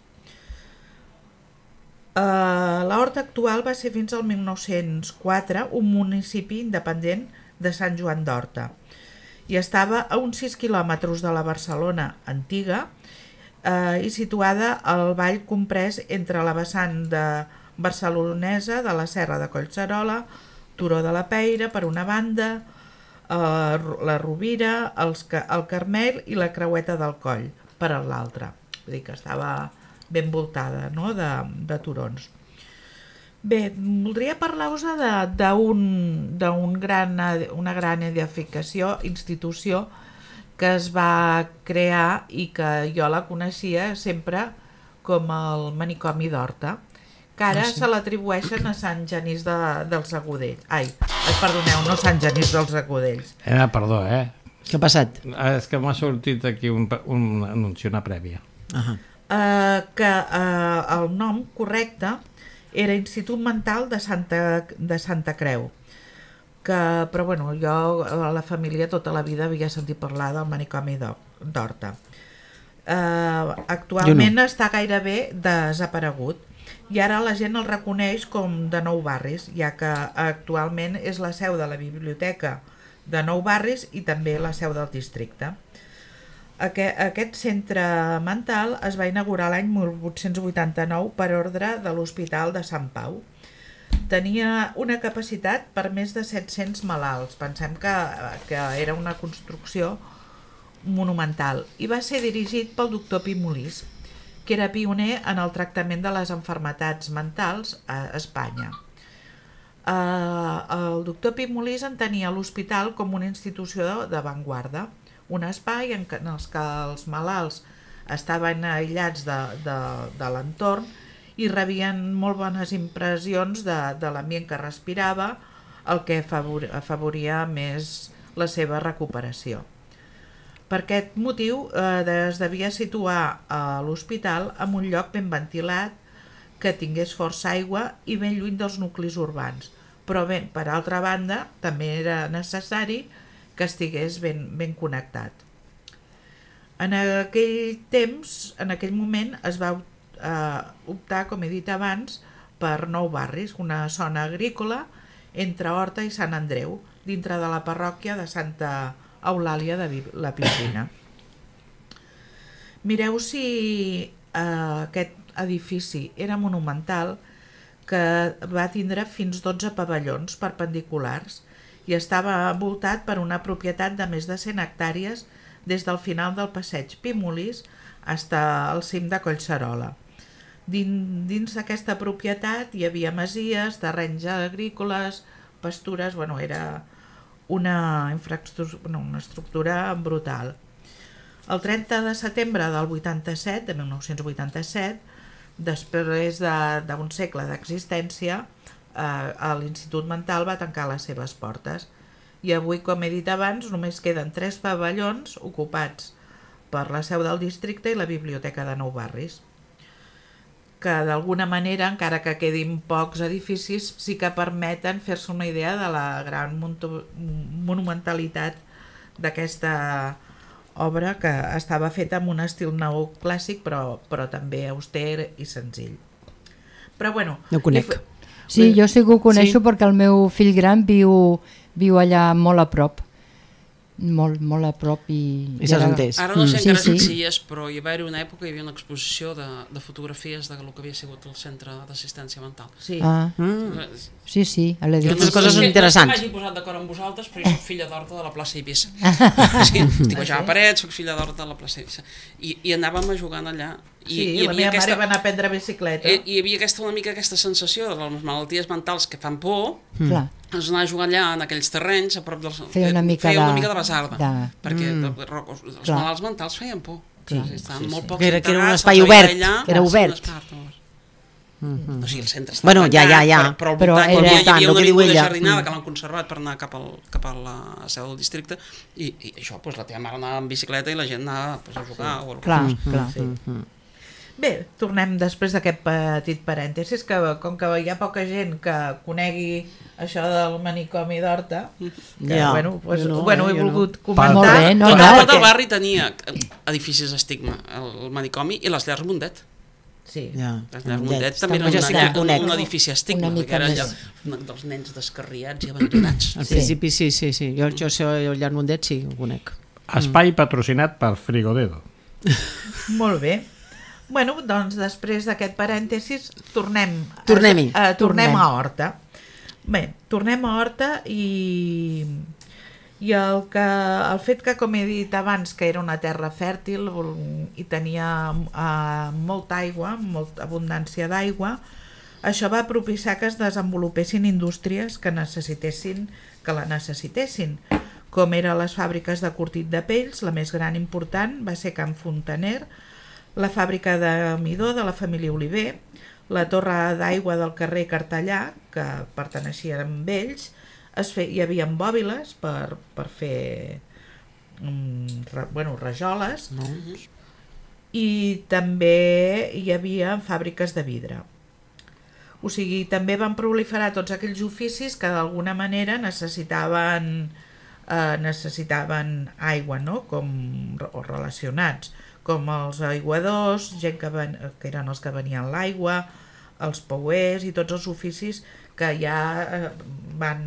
Uh, la Horta actual va ser fins al mil nou-cents quatre un municipi independent de Sant Joan d'Horta i estava a uns sis quilòmetres de la Barcelona antiga uh, i situada al vall comprès entre la vessant de barcelonesa de la Serra de Collserola, Turó de la Peira per una banda, uh, la Rovira, els, el Carmel i la Creueta del Coll per l'altra. Vull dir que estava ben voltada, no? de, de turons. Bé, voldria parlar-vos d'un gran, una gran edificació, institució que es va crear i que jo la coneixia sempre com el manicomi d'Horta, que ara ah, sí? se l'atribueixen a Sant Genís de, dels Agudells. Ai, perdoneu, no Sant Genís dels Agudells. Eh, perdó, eh? Què ha passat? És que m'ha sortit aquí un, un anunci, una prèvia. Uh-huh. Uh, que uh, el nom correcte era Institut Mental de Santa, de Santa Creu, que, però bueno, jo a la família tota la vida havia sentit parlar del manicomi d'Horta. Uh, actualment no. Està gairebé desaparegut i ara la gent el reconeix com de Nou Barris, ja que actualment és la seu de la biblioteca de Nou Barris i també la seu del districte. Aquest centre mental es va inaugurar l'any mil vuit-cents vuitanta-nou per ordre de l'Hospital de Sant Pau. Tenia una capacitat per més de set-cents malalts, pensem que, que era una construcció monumental, i va ser dirigit pel doctor Pi Molís, que era pioner en el tractament de les malalties mentals a Espanya. El doctor Pi Molís entenia l'hospital com una institució d'avantguarda, un espai en, en els que els malalts estaven aïllats de, de, de l'entorn i rebien molt bones impressions de, de l'ambient que respirava, el que afavor, afavoria més la seva recuperació. Per aquest motiu eh, es devia situar a l'hospital en un lloc ben ventilat, que tingués força aigua i ben lluny dels nuclis urbans, però bé, per altra banda també era necessari que estigués ben, ben connectat. En aquell temps, en aquell moment, es va eh, optar, com he dit abans, per Nou Barris, una zona agrícola entre Horta i Sant Andreu, dintre de la parròquia de Santa Eulàlia de la Piscina. Mireu si eh, aquest edifici era monumental, que va tindre fins dotze pavellons perpendiculars, i estava envoltat per una propietat de més de cent hectàrees des del final del passeig Pi Molís fins al cim de Collserola. Dins, dins d'aquesta propietat hi havia masies, terrenys agrícoles, pastures, bueno, era una, bueno, una estructura brutal. El trenta de setembre del vuitanta-set, de mil nou-cents vuitanta-set, després d'un de, segle d'existència, eh, l'Institut Mental va tancar les seves portes i avui, com he dit abans, només queden tres pavellons ocupats per la seu del districte i la biblioteca de Nou Barris. que d'alguna manera, encara que quedin pocs edificis, sí que permeten fer-se una idea de la gran monumentalitat d'aquesta obra, que estava feta amb un estil neoclàssic, però, però també auster i senzill. Però bueno... No conec. Sí, jo sí que ho coneixo Sí. perquè el meu fill gran viu, viu allà molt a prop. Molt, molt a prop i... I saps on és? Ara no sé Mm. encara Sí, sí. si hi és, però hi va haver una època, hi havia una exposició de, de fotografies de lo que havia sigut el centre d'assistència mental. Sí. Ah, Mm. sí, sí, a Totes l'edifici. les coses No és que- interessants. No és que m'hagi posat d'acord amb vosaltres, però jo soc filla d'Horta de la plaça Eivissa. Sí, estic baixant a paret, soc filla d'Horta de la plaça Eivissa. I, i anàvem a jugant allà. I, Sí, i la meva mare va anar a prendre bicicleta. hi, hi havia aquesta, una mica aquesta sensació de les malalties mentals que fan por, Clar. ens anava a jugar allà en aquells terrenys a prop dels... Feia una mica feia una de- mica de basarda, de- perquè Mm. de, de, els Clar. malalts mentals feien por. Clar. Sí, estaven Sí, molt sí. pocs Que era- que era un integrats, espai se'ls veia obert, allà, que era sí, obert. un espai obert. Mhm. O sigui, el centre està Bueno, tancat, ja, ja, ja. però, però al Però voltant era- hi havia, hi Voltant, havia el una que diu avinguda ella. jardinada Mm. que l'han conservat per anar cap, al, cap a la seu del districte i, i això, doncs, la teva mare anava en bicicleta i la gent anava pues, a jugar sí. o alguna Clar, cosa. clar. Mhm. Bé, tornem després d'aquest petit parèntesis, que com que hi ha poca gent que conegui això del manicomi d'Horta, que, Ja, bueno, pues, jo no, bueno, he eh, jo no. volgut comentar... Molt bé, no, Tot, no, tot el perquè- barri tenia edificis estigma, el manicomi i les llars Mundet. Sí. Ja. Les llars Mundet. Mundet també Està- era jo una sí que llar, el conec. un, un edifici estigma, Una mica que era més. allò dels nens descarriats i abandonats. Al Sí. principi sí, sí, sí. Jo, jo sé el Llarg Mundet, sí, ho conec. Espai patrocinat per Frigodedo. Molt bé. Bueno, doncs després d'aquest parèntesis tornem, Tornem-hi. a, a, tornem Tornem. a Horta. Bé, tornem a Horta i, i el, que, el fet que, com he dit abans, que era una terra fèrtil i tenia uh, molta aigua, molta abundància d'aigua, això va propiciar que es desenvolupessin indústries que necessitessin, que la necessitessin, com eren les fàbriques de curtit de pells. La més gran important va ser Can Fontaner, la fàbrica de midó de la família Oliver, la torre d'aigua del carrer Cartellà, que perteneixia a ells, es fe, hi havia bòbiles per, per fer um, re, bueno, rajoles, No? i també hi havia fàbriques de vidre. O sigui, també van proliferar tots aquells oficis que d'alguna manera necessitaven, eh, necessitaven aigua, no? Com, o relacionats, com els aiguadors, gent que, ven, que eren els que venien l'aigua, els pouers i tots els oficis que ja eh, van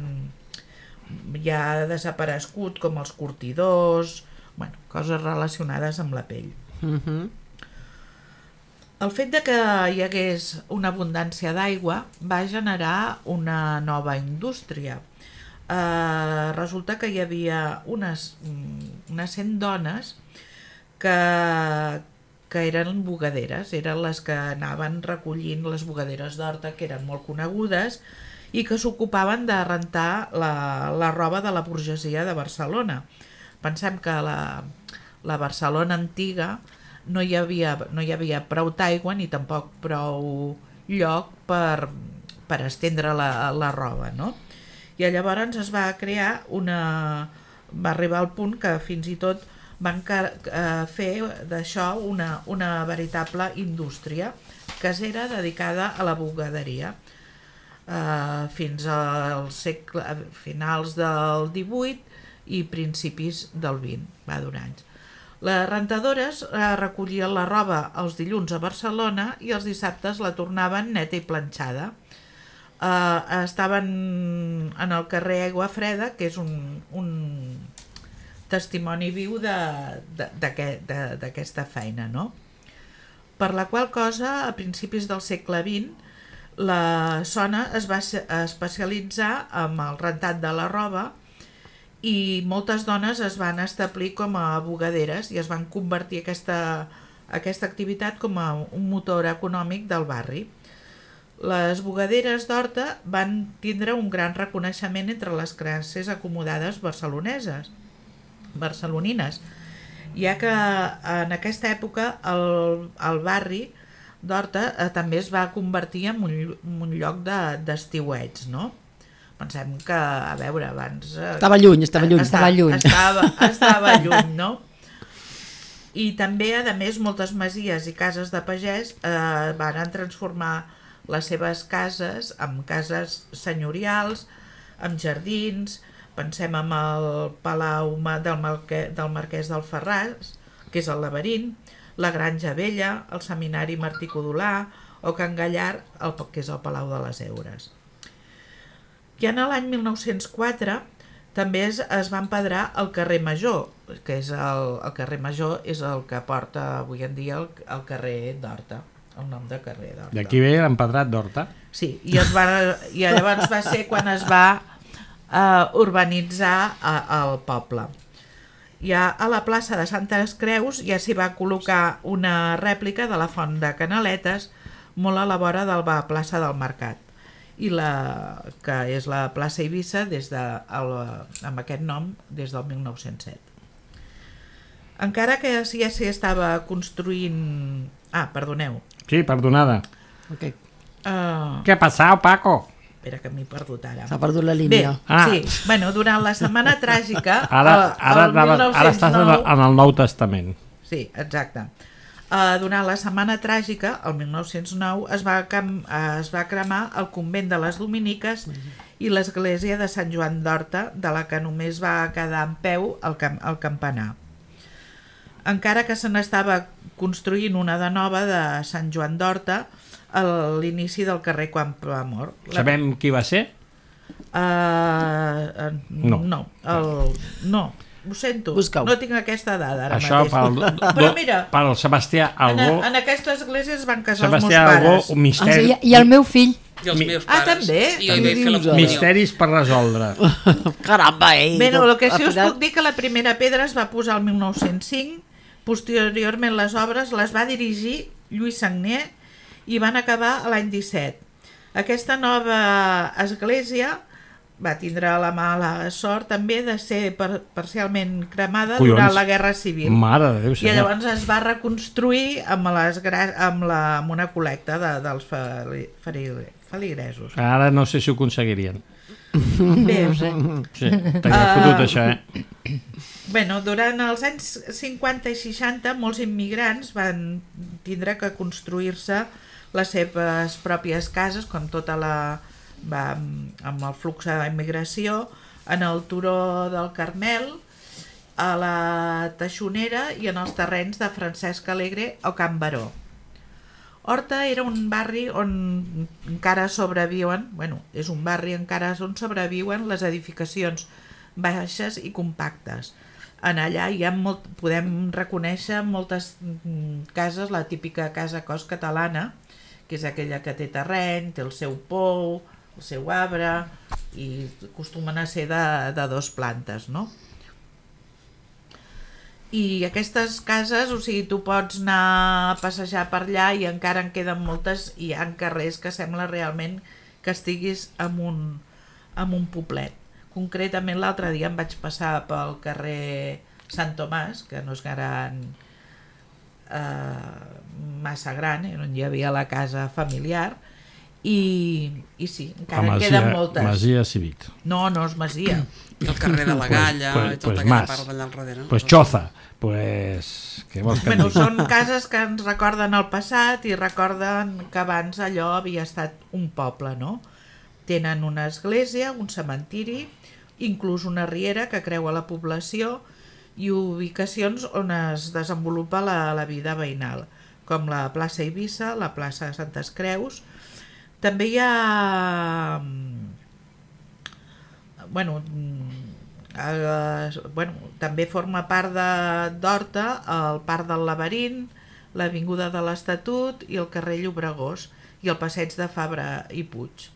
ja desaparegut, com els curtidors, bueno, coses relacionades amb la pell. Mhm. El fet de que hi hagués una abundància d'aigua va generar una nova indústria. Eh, resulta que hi havia unes, mm, unes cent dones que, que eren bugaderes, eren les que anaven recollint les bugaderes d'Horta, que eren molt conegudes, i que s'ocupaven de rentar la, la roba de la burgesia de Barcelona. Pensem que la, la Barcelona antiga no hi havia, no hi havia prou d'aigua ni tampoc prou lloc per, per estendre la, la roba, no? I llavors es va crear una... va arribar al punt que fins i tot van eh, fer d'això una, una veritable indústria casera dedicada a la bugaderia. Eh, fins al segle, a finals del divuit i principis del vint, va durar anys. Les rentadores eh, recollien la roba els dilluns a Barcelona i els dissabtes la tornaven neta i planxada. Eh, estaven en el carrer Aigua Freda, que és un, un testimoni viu d'aquesta feina, no? Per la qual cosa, a principis del segle vint, la zona es va especialitzar en el rentat de la roba i moltes dones es van establir com a bugaderes i es van convertir aquesta, aquesta activitat com a un motor econòmic del barri. Les bugaderes d'Horta van tindre un gran reconeixement entre les classes acomodades barceloneses, barcelonines, ja que en aquesta època el, el barri d'Horta eh, també es va convertir en un, en un lloc d'estiuets, no? Pensem que, a veure, abans... Eh, Estava lluny, estava lluny. Estava lluny. Estava, estava lluny, no? I també, a més, moltes masies i cases de pagès eh, van transformar les seves cases en cases senyorials, amb jardins. Pensem en el Palau del, Marquès, del Marquès d'Alfarràs, que és el Laberint, la Granja Vella, el Seminari Martí Codolà o Can Gallar, el, que és el Palau de les Heures. I en l'any mil nou-cents quatre també es, es va empedrar el carrer Major, que és el, el carrer Major és el que porta avui en dia el, el carrer d'Horta, el nom de carrer d'Horta. D'aquí ve l'empedrat d'Horta. Sí, i, es va, i llavors va ser quan es va uh, urbanitzar uh, el poble. Ja a la plaça de Santes Creus ja s'hi va col·locar una rèplica de la Font de Canaletes, molt a la vora de la plaça del Mercat, i la, que és la plaça Eivissa des de, el, amb aquest nom des del mil nou-cents set. Encara que ja s'hi estava construint... Ah, perdoneu. Sí, perdonada. Okay. Uh, Què ha passat, Paco? espera que m'he perdut ara. S'ha perdut la línia. Bé, Ah. sí, bueno, durant la Setmana Tràgica... Ara, el- ara, el anava, ara estàs en el, 1909 en el Nou Testament. Sí, exacte. Uh, durant la Setmana Tràgica, el mil nou-cents nou, es va, cam, uh, es va cremar el convent de les Dominiques i l'església de Sant Joan d'Horta, de la que només va quedar en peu el, cam, el campanar. Encara que se n'estava construint una de nova de Sant Joan d'Horta a l'inici del carrer Campoamor. La- Sabem qui va ser? Uh, uh, No. no, el, no, ho sento, Busca-ho. no tinc aquesta dada ara Això mateix. pel, Però mira, pel Sebastià en, Albó. en aquesta església es van casar Sebastià els meus Albó, pares. un misteri, I, I el meu fill. I els Mi- meus Ah, pares. també? I jo hi vaig fer la Dius ara. comunió. misteris per resoldre. Caramba, eh? Bé, no, el que sí us Afinat- puc dir que la primera pedra es va posar el mil nou-cents cinc, posteriorment les obres les va dirigir Lluís Sagnier i van acabar a l'any disset. Aquesta nova església va tindre la mala sort també de ser per, parcialment cremada Collons. durant la Guerra Civil. Mare de Déu, I senyor. llavors es va reconstruir amb, les, gra- amb, la, amb una col·lecta de, dels feli- feli- feligresos. Ara no sé si ho aconseguirien. Bé, Sí, t'havia fotut això, eh? bueno, durant els anys cinquanta i seixanta molts immigrants van tindre que construir-se les seves pròpies cases, com tota la... Va, amb el flux d'immigració, en el turó del Carmel, a la Teixonera i en els terrenys de Francesc Alegre o Can Baró. Horta era un barri on encara sobreviuen, bueno, és un barri encara on sobreviuen les edificacions baixes i compactes. En allà hi ha molt, podem reconèixer moltes mm, cases, la típica casa cos catalana, que és aquella que té terreny, té el seu pou, el seu arbre, i acostumen a ser de, de dos plantes, no? I aquestes cases, o sigui, tu pots anar a passejar per allà i encara en queden moltes, i hi ha carrers que sembla realment que estiguis en un, en un poblet. Concretament l'altre dia em vaig passar pel carrer Sant Tomàs, que no és gran, eh, massa gran, eh, on hi havia la casa familiar, i, i sí, encara en queden moltes. Masia Civit. No, no és masia. I el carrer de la Pues- Galla pues- i tota pues aquella mas. part d'allà al darrere. Pues Choza. Pues... Què vols que et Bueno, digui? són cases que ens recorden el passat i recorden que abans allò havia estat un poble, no? Tenen una església, un cementiri, inclús una riera que creua la població i ubicacions on es desenvolupa la, la vida veïnal, com la plaça Eivissa, la plaça de Santes Creus. També hi ha... Bueno, eh, bueno, també forma part de- d'Horta el Parc del Laberint, l'Avinguda de l'Estatut i el carrer Llobregós i el passeig de Fabra i Puig,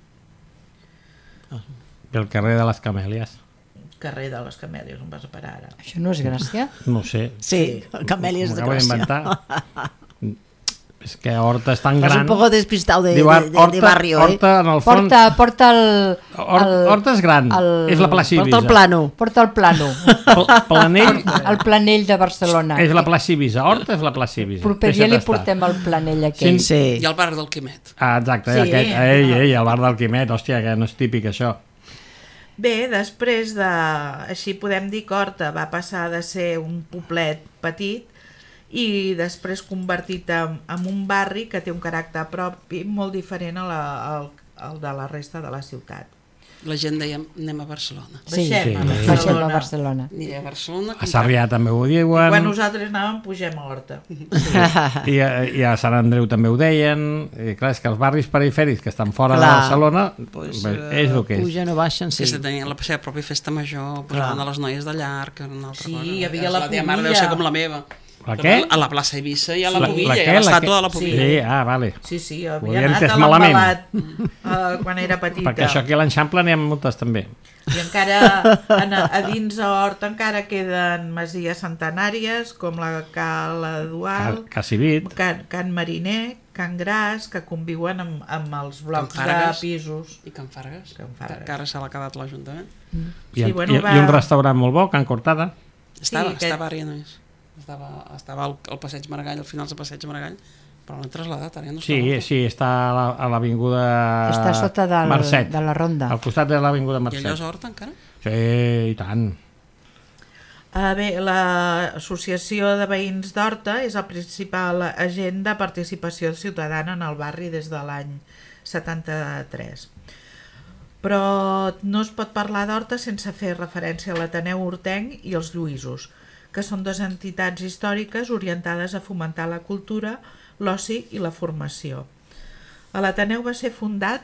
I el carrer de les Camèlies. carrer de les Camèlies, on vas a parar ara? Això no és Gràcia? No ho sé. Sí, Camèlies de M'ho acabo Gràcia. d'inventar. És que Horta és tan Estàs gran... un poco despistado de, Diu, de, de, Horta, de barrio, eh? Horta, en el fons... Porta, porta el... Hor- el- Horta és gran, el- és la plaça Porta el Eivissa. plano. Porta el plano, Pl- Planell el planell de Barcelona. és la plaça Eivissa. Horta és la plaça Eivissa. Proper dia Deixa't li estar. portem el planell aquell. Sí. I el bar del Quimet. Ah, exacte, Sí. aquest, ei, ei, el bar del Quimet, hòstia, que no és típic això. Bé, després de... Així podem dir que Horta va passar de ser un poblet petit i després convertit en, en un barri que té un caràcter propi molt diferent a la, al, al de la resta de la ciutat. La gent dèiem, anem a Barcelona. Sí, Baixem a sí. baixem a Barcelona. Barcelona. Aniré a Barcelona. A Sarrià també ho diuen. Quan nosaltres anàvem, pugem a Horta. I, a, I a Sant Andreu també ho deien. I clar, és que els barris perifèrics que estan fora Clar. de Barcelona Pues, bé, eh, és el que és. pugen o baixen, Sí. sí. Que tenien la seva pròpia festa major, posaven a les noies de llarg, que era una altra Sí, cosa. hi havia la teva mare deu pubilla. ser com la meva. La què? A la plaça Eivissa hi ha la La- pubilla, la hi què? ha La l'estàtua què? de la pubilla. Sí, ah, vale. Sí, sí, Ho havia havia anat entès a malament. l'embalat uh, quan era petita. Perquè això aquí a l'Enxample n'hi ha moltes també. I encara en, a dins a Horta encara queden masies centenàries com la Cal Eduard, Ca- Casivit. Can, Can Mariner, Can Gras, que conviuen amb, amb els blocs Can de Fargues. pisos. I Can Fargues, Can Fargues. que ara se l'ha quedat l'Ajuntament. I, Sí, bueno, i, va- I un restaurant molt bo, Can Cortada. Estava, aquest- estava ara ja no és. Estava, estava al, al Passeig Maragall, al final del Passeig Maragall, però l'han traslladat, ara ja no Sí, està. sí, està a la- a l'Avinguda Està sota del, Mercet, de la ronda. al costat de l'Avinguda I Mercet. allò és Horta encara? Sí, i tant. Uh, bé, l'Associació de Veïns d'Horta és el principal agent de participació ciutadana en el barri des de l'any setanta-tres. Però no es pot parlar d'Horta sense fer referència a l'Ateneu Hortenc i els Lluïsos, que són dues entitats històriques orientades a fomentar la cultura, l'oci i la formació. L'Ateneu va ser fundat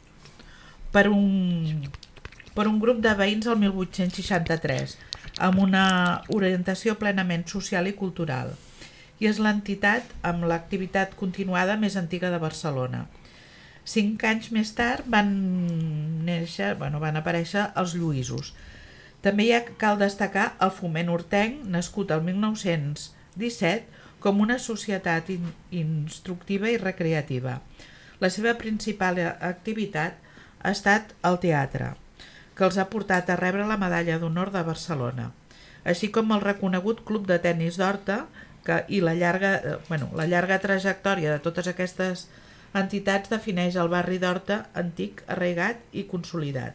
per un, per un grup de veïns el mil vuit-cents seixanta-tres, amb una orientació plenament social i cultural, i és l'entitat amb l'activitat continuada més antiga de Barcelona. Cinc anys més tard van néixer, bueno, van aparèixer els Lluïsos. També hi ha, cal destacar el Foment Hortenc, nascut el mil nou-cents disset com una societat in, instructiva i recreativa. La seva principal activitat ha estat el teatre, que els ha portat a rebre la Medalla d'Honor de Barcelona, així com el reconegut Club de Tenis d'Horta que, i la llarga, bueno, la llarga trajectòria de totes aquestes entitats defineix el barri d'Horta antic, arraigat i consolidat.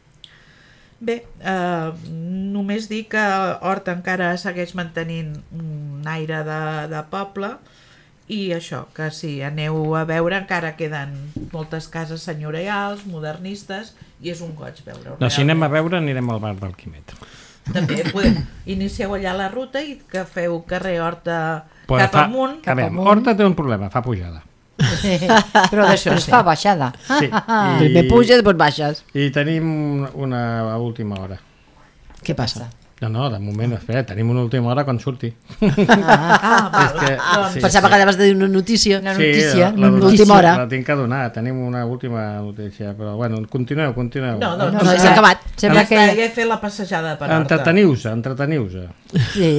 Bé, eh, només dir que Horta encara segueix mantenint un aire de, de poble i això, que si aneu a veure encara queden moltes cases senyorials, modernistes i és un goig veure-ho. No, si anem a veure anirem al bar del Quimet. També podeu, inicieu allà la ruta i que feu carrer Horta Però cap fa- amunt. A veure, amunt. Horta té un problema, fa pujada. Però després fa baixada. Sí, Primer puges, després baixes. I tenim una última hora. Què passa? No, no, de moment, espera, tenim una última hora quan surti. Ah, val. És que- Doncs, sí, Pensava sí. que anaves de dir una notícia. Una notícia, la, una la, última hora. La tinc que donar, tenim una última notícia, però bueno, continueu, continueu. No, no, No, no, és acabat. Sembla que... ja he fet la passejada per Horta. Entreteniu-se, entreteniu-se. Sí.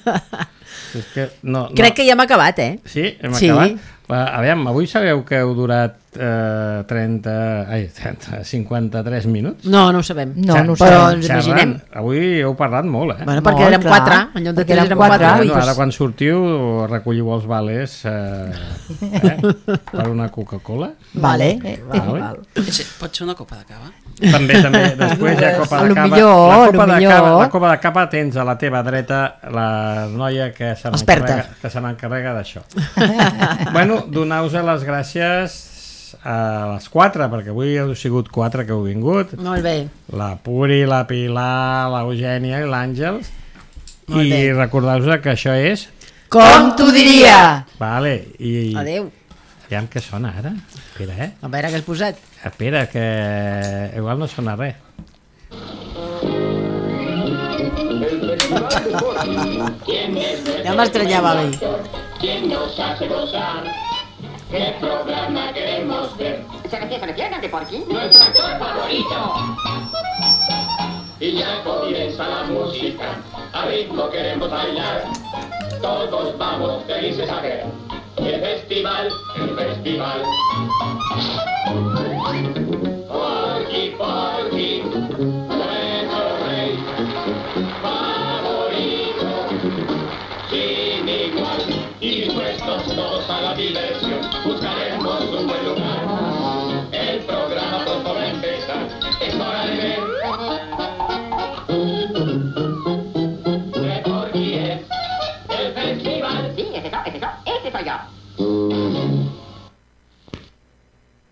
És que no, no. Crec que ja hem acabat, eh? Sí, hem Sí. acabat. Va, aviam, avui sabeu que heu durat eh, trenta, ai, trenta, cinquanta-tres minuts? No, no ho sabem. No, no ho Però sabem. ens imaginem. Avui heu parlat molt, eh? Bueno, perquè Molt, érem clar. quatre. En lloc de Perquè tres érem érem quatre. quatre. Ui, Bueno, ara doncs- quan sortiu recolliu els vales eh, eh, per una Coca-Cola. Vale. Vale. Sí, pot ser una copa de cava? També, també, després hi ha copa A de lo cava. millor, la, a copa lo de millor. cava la copa de cava tens a la teva dreta la noia que se Experta. n'encarrega que se n'encarrega d'això. Bueno, donar-vos les gràcies a les quatre, perquè avui heu sigut quatre que heu vingut. Molt bé. La Puri, la Pilar, l'Eugènia i l'Àngels. Molt I bé. recordar-vos que això és... Com t'ho diria? Vale, i... Adéu. Aviam què sona ara. Espera, eh? A veure què has posat. Espera, que igual no sona res. Ja m'estranyava a mi. ¿Se refiere al de Porky? Y ya comienza la música, a ritmo queremos bailar. Todos vamos felices a ver el festival, el festival. Porky, Porky, nuestro rey, favorito, sin igual. Y dispuestos todos a la diversión, buscaremos un buen lugar. El programa pronto va a empezar, es hora de ver. De Porky es el festival. Sí, Este soy yo.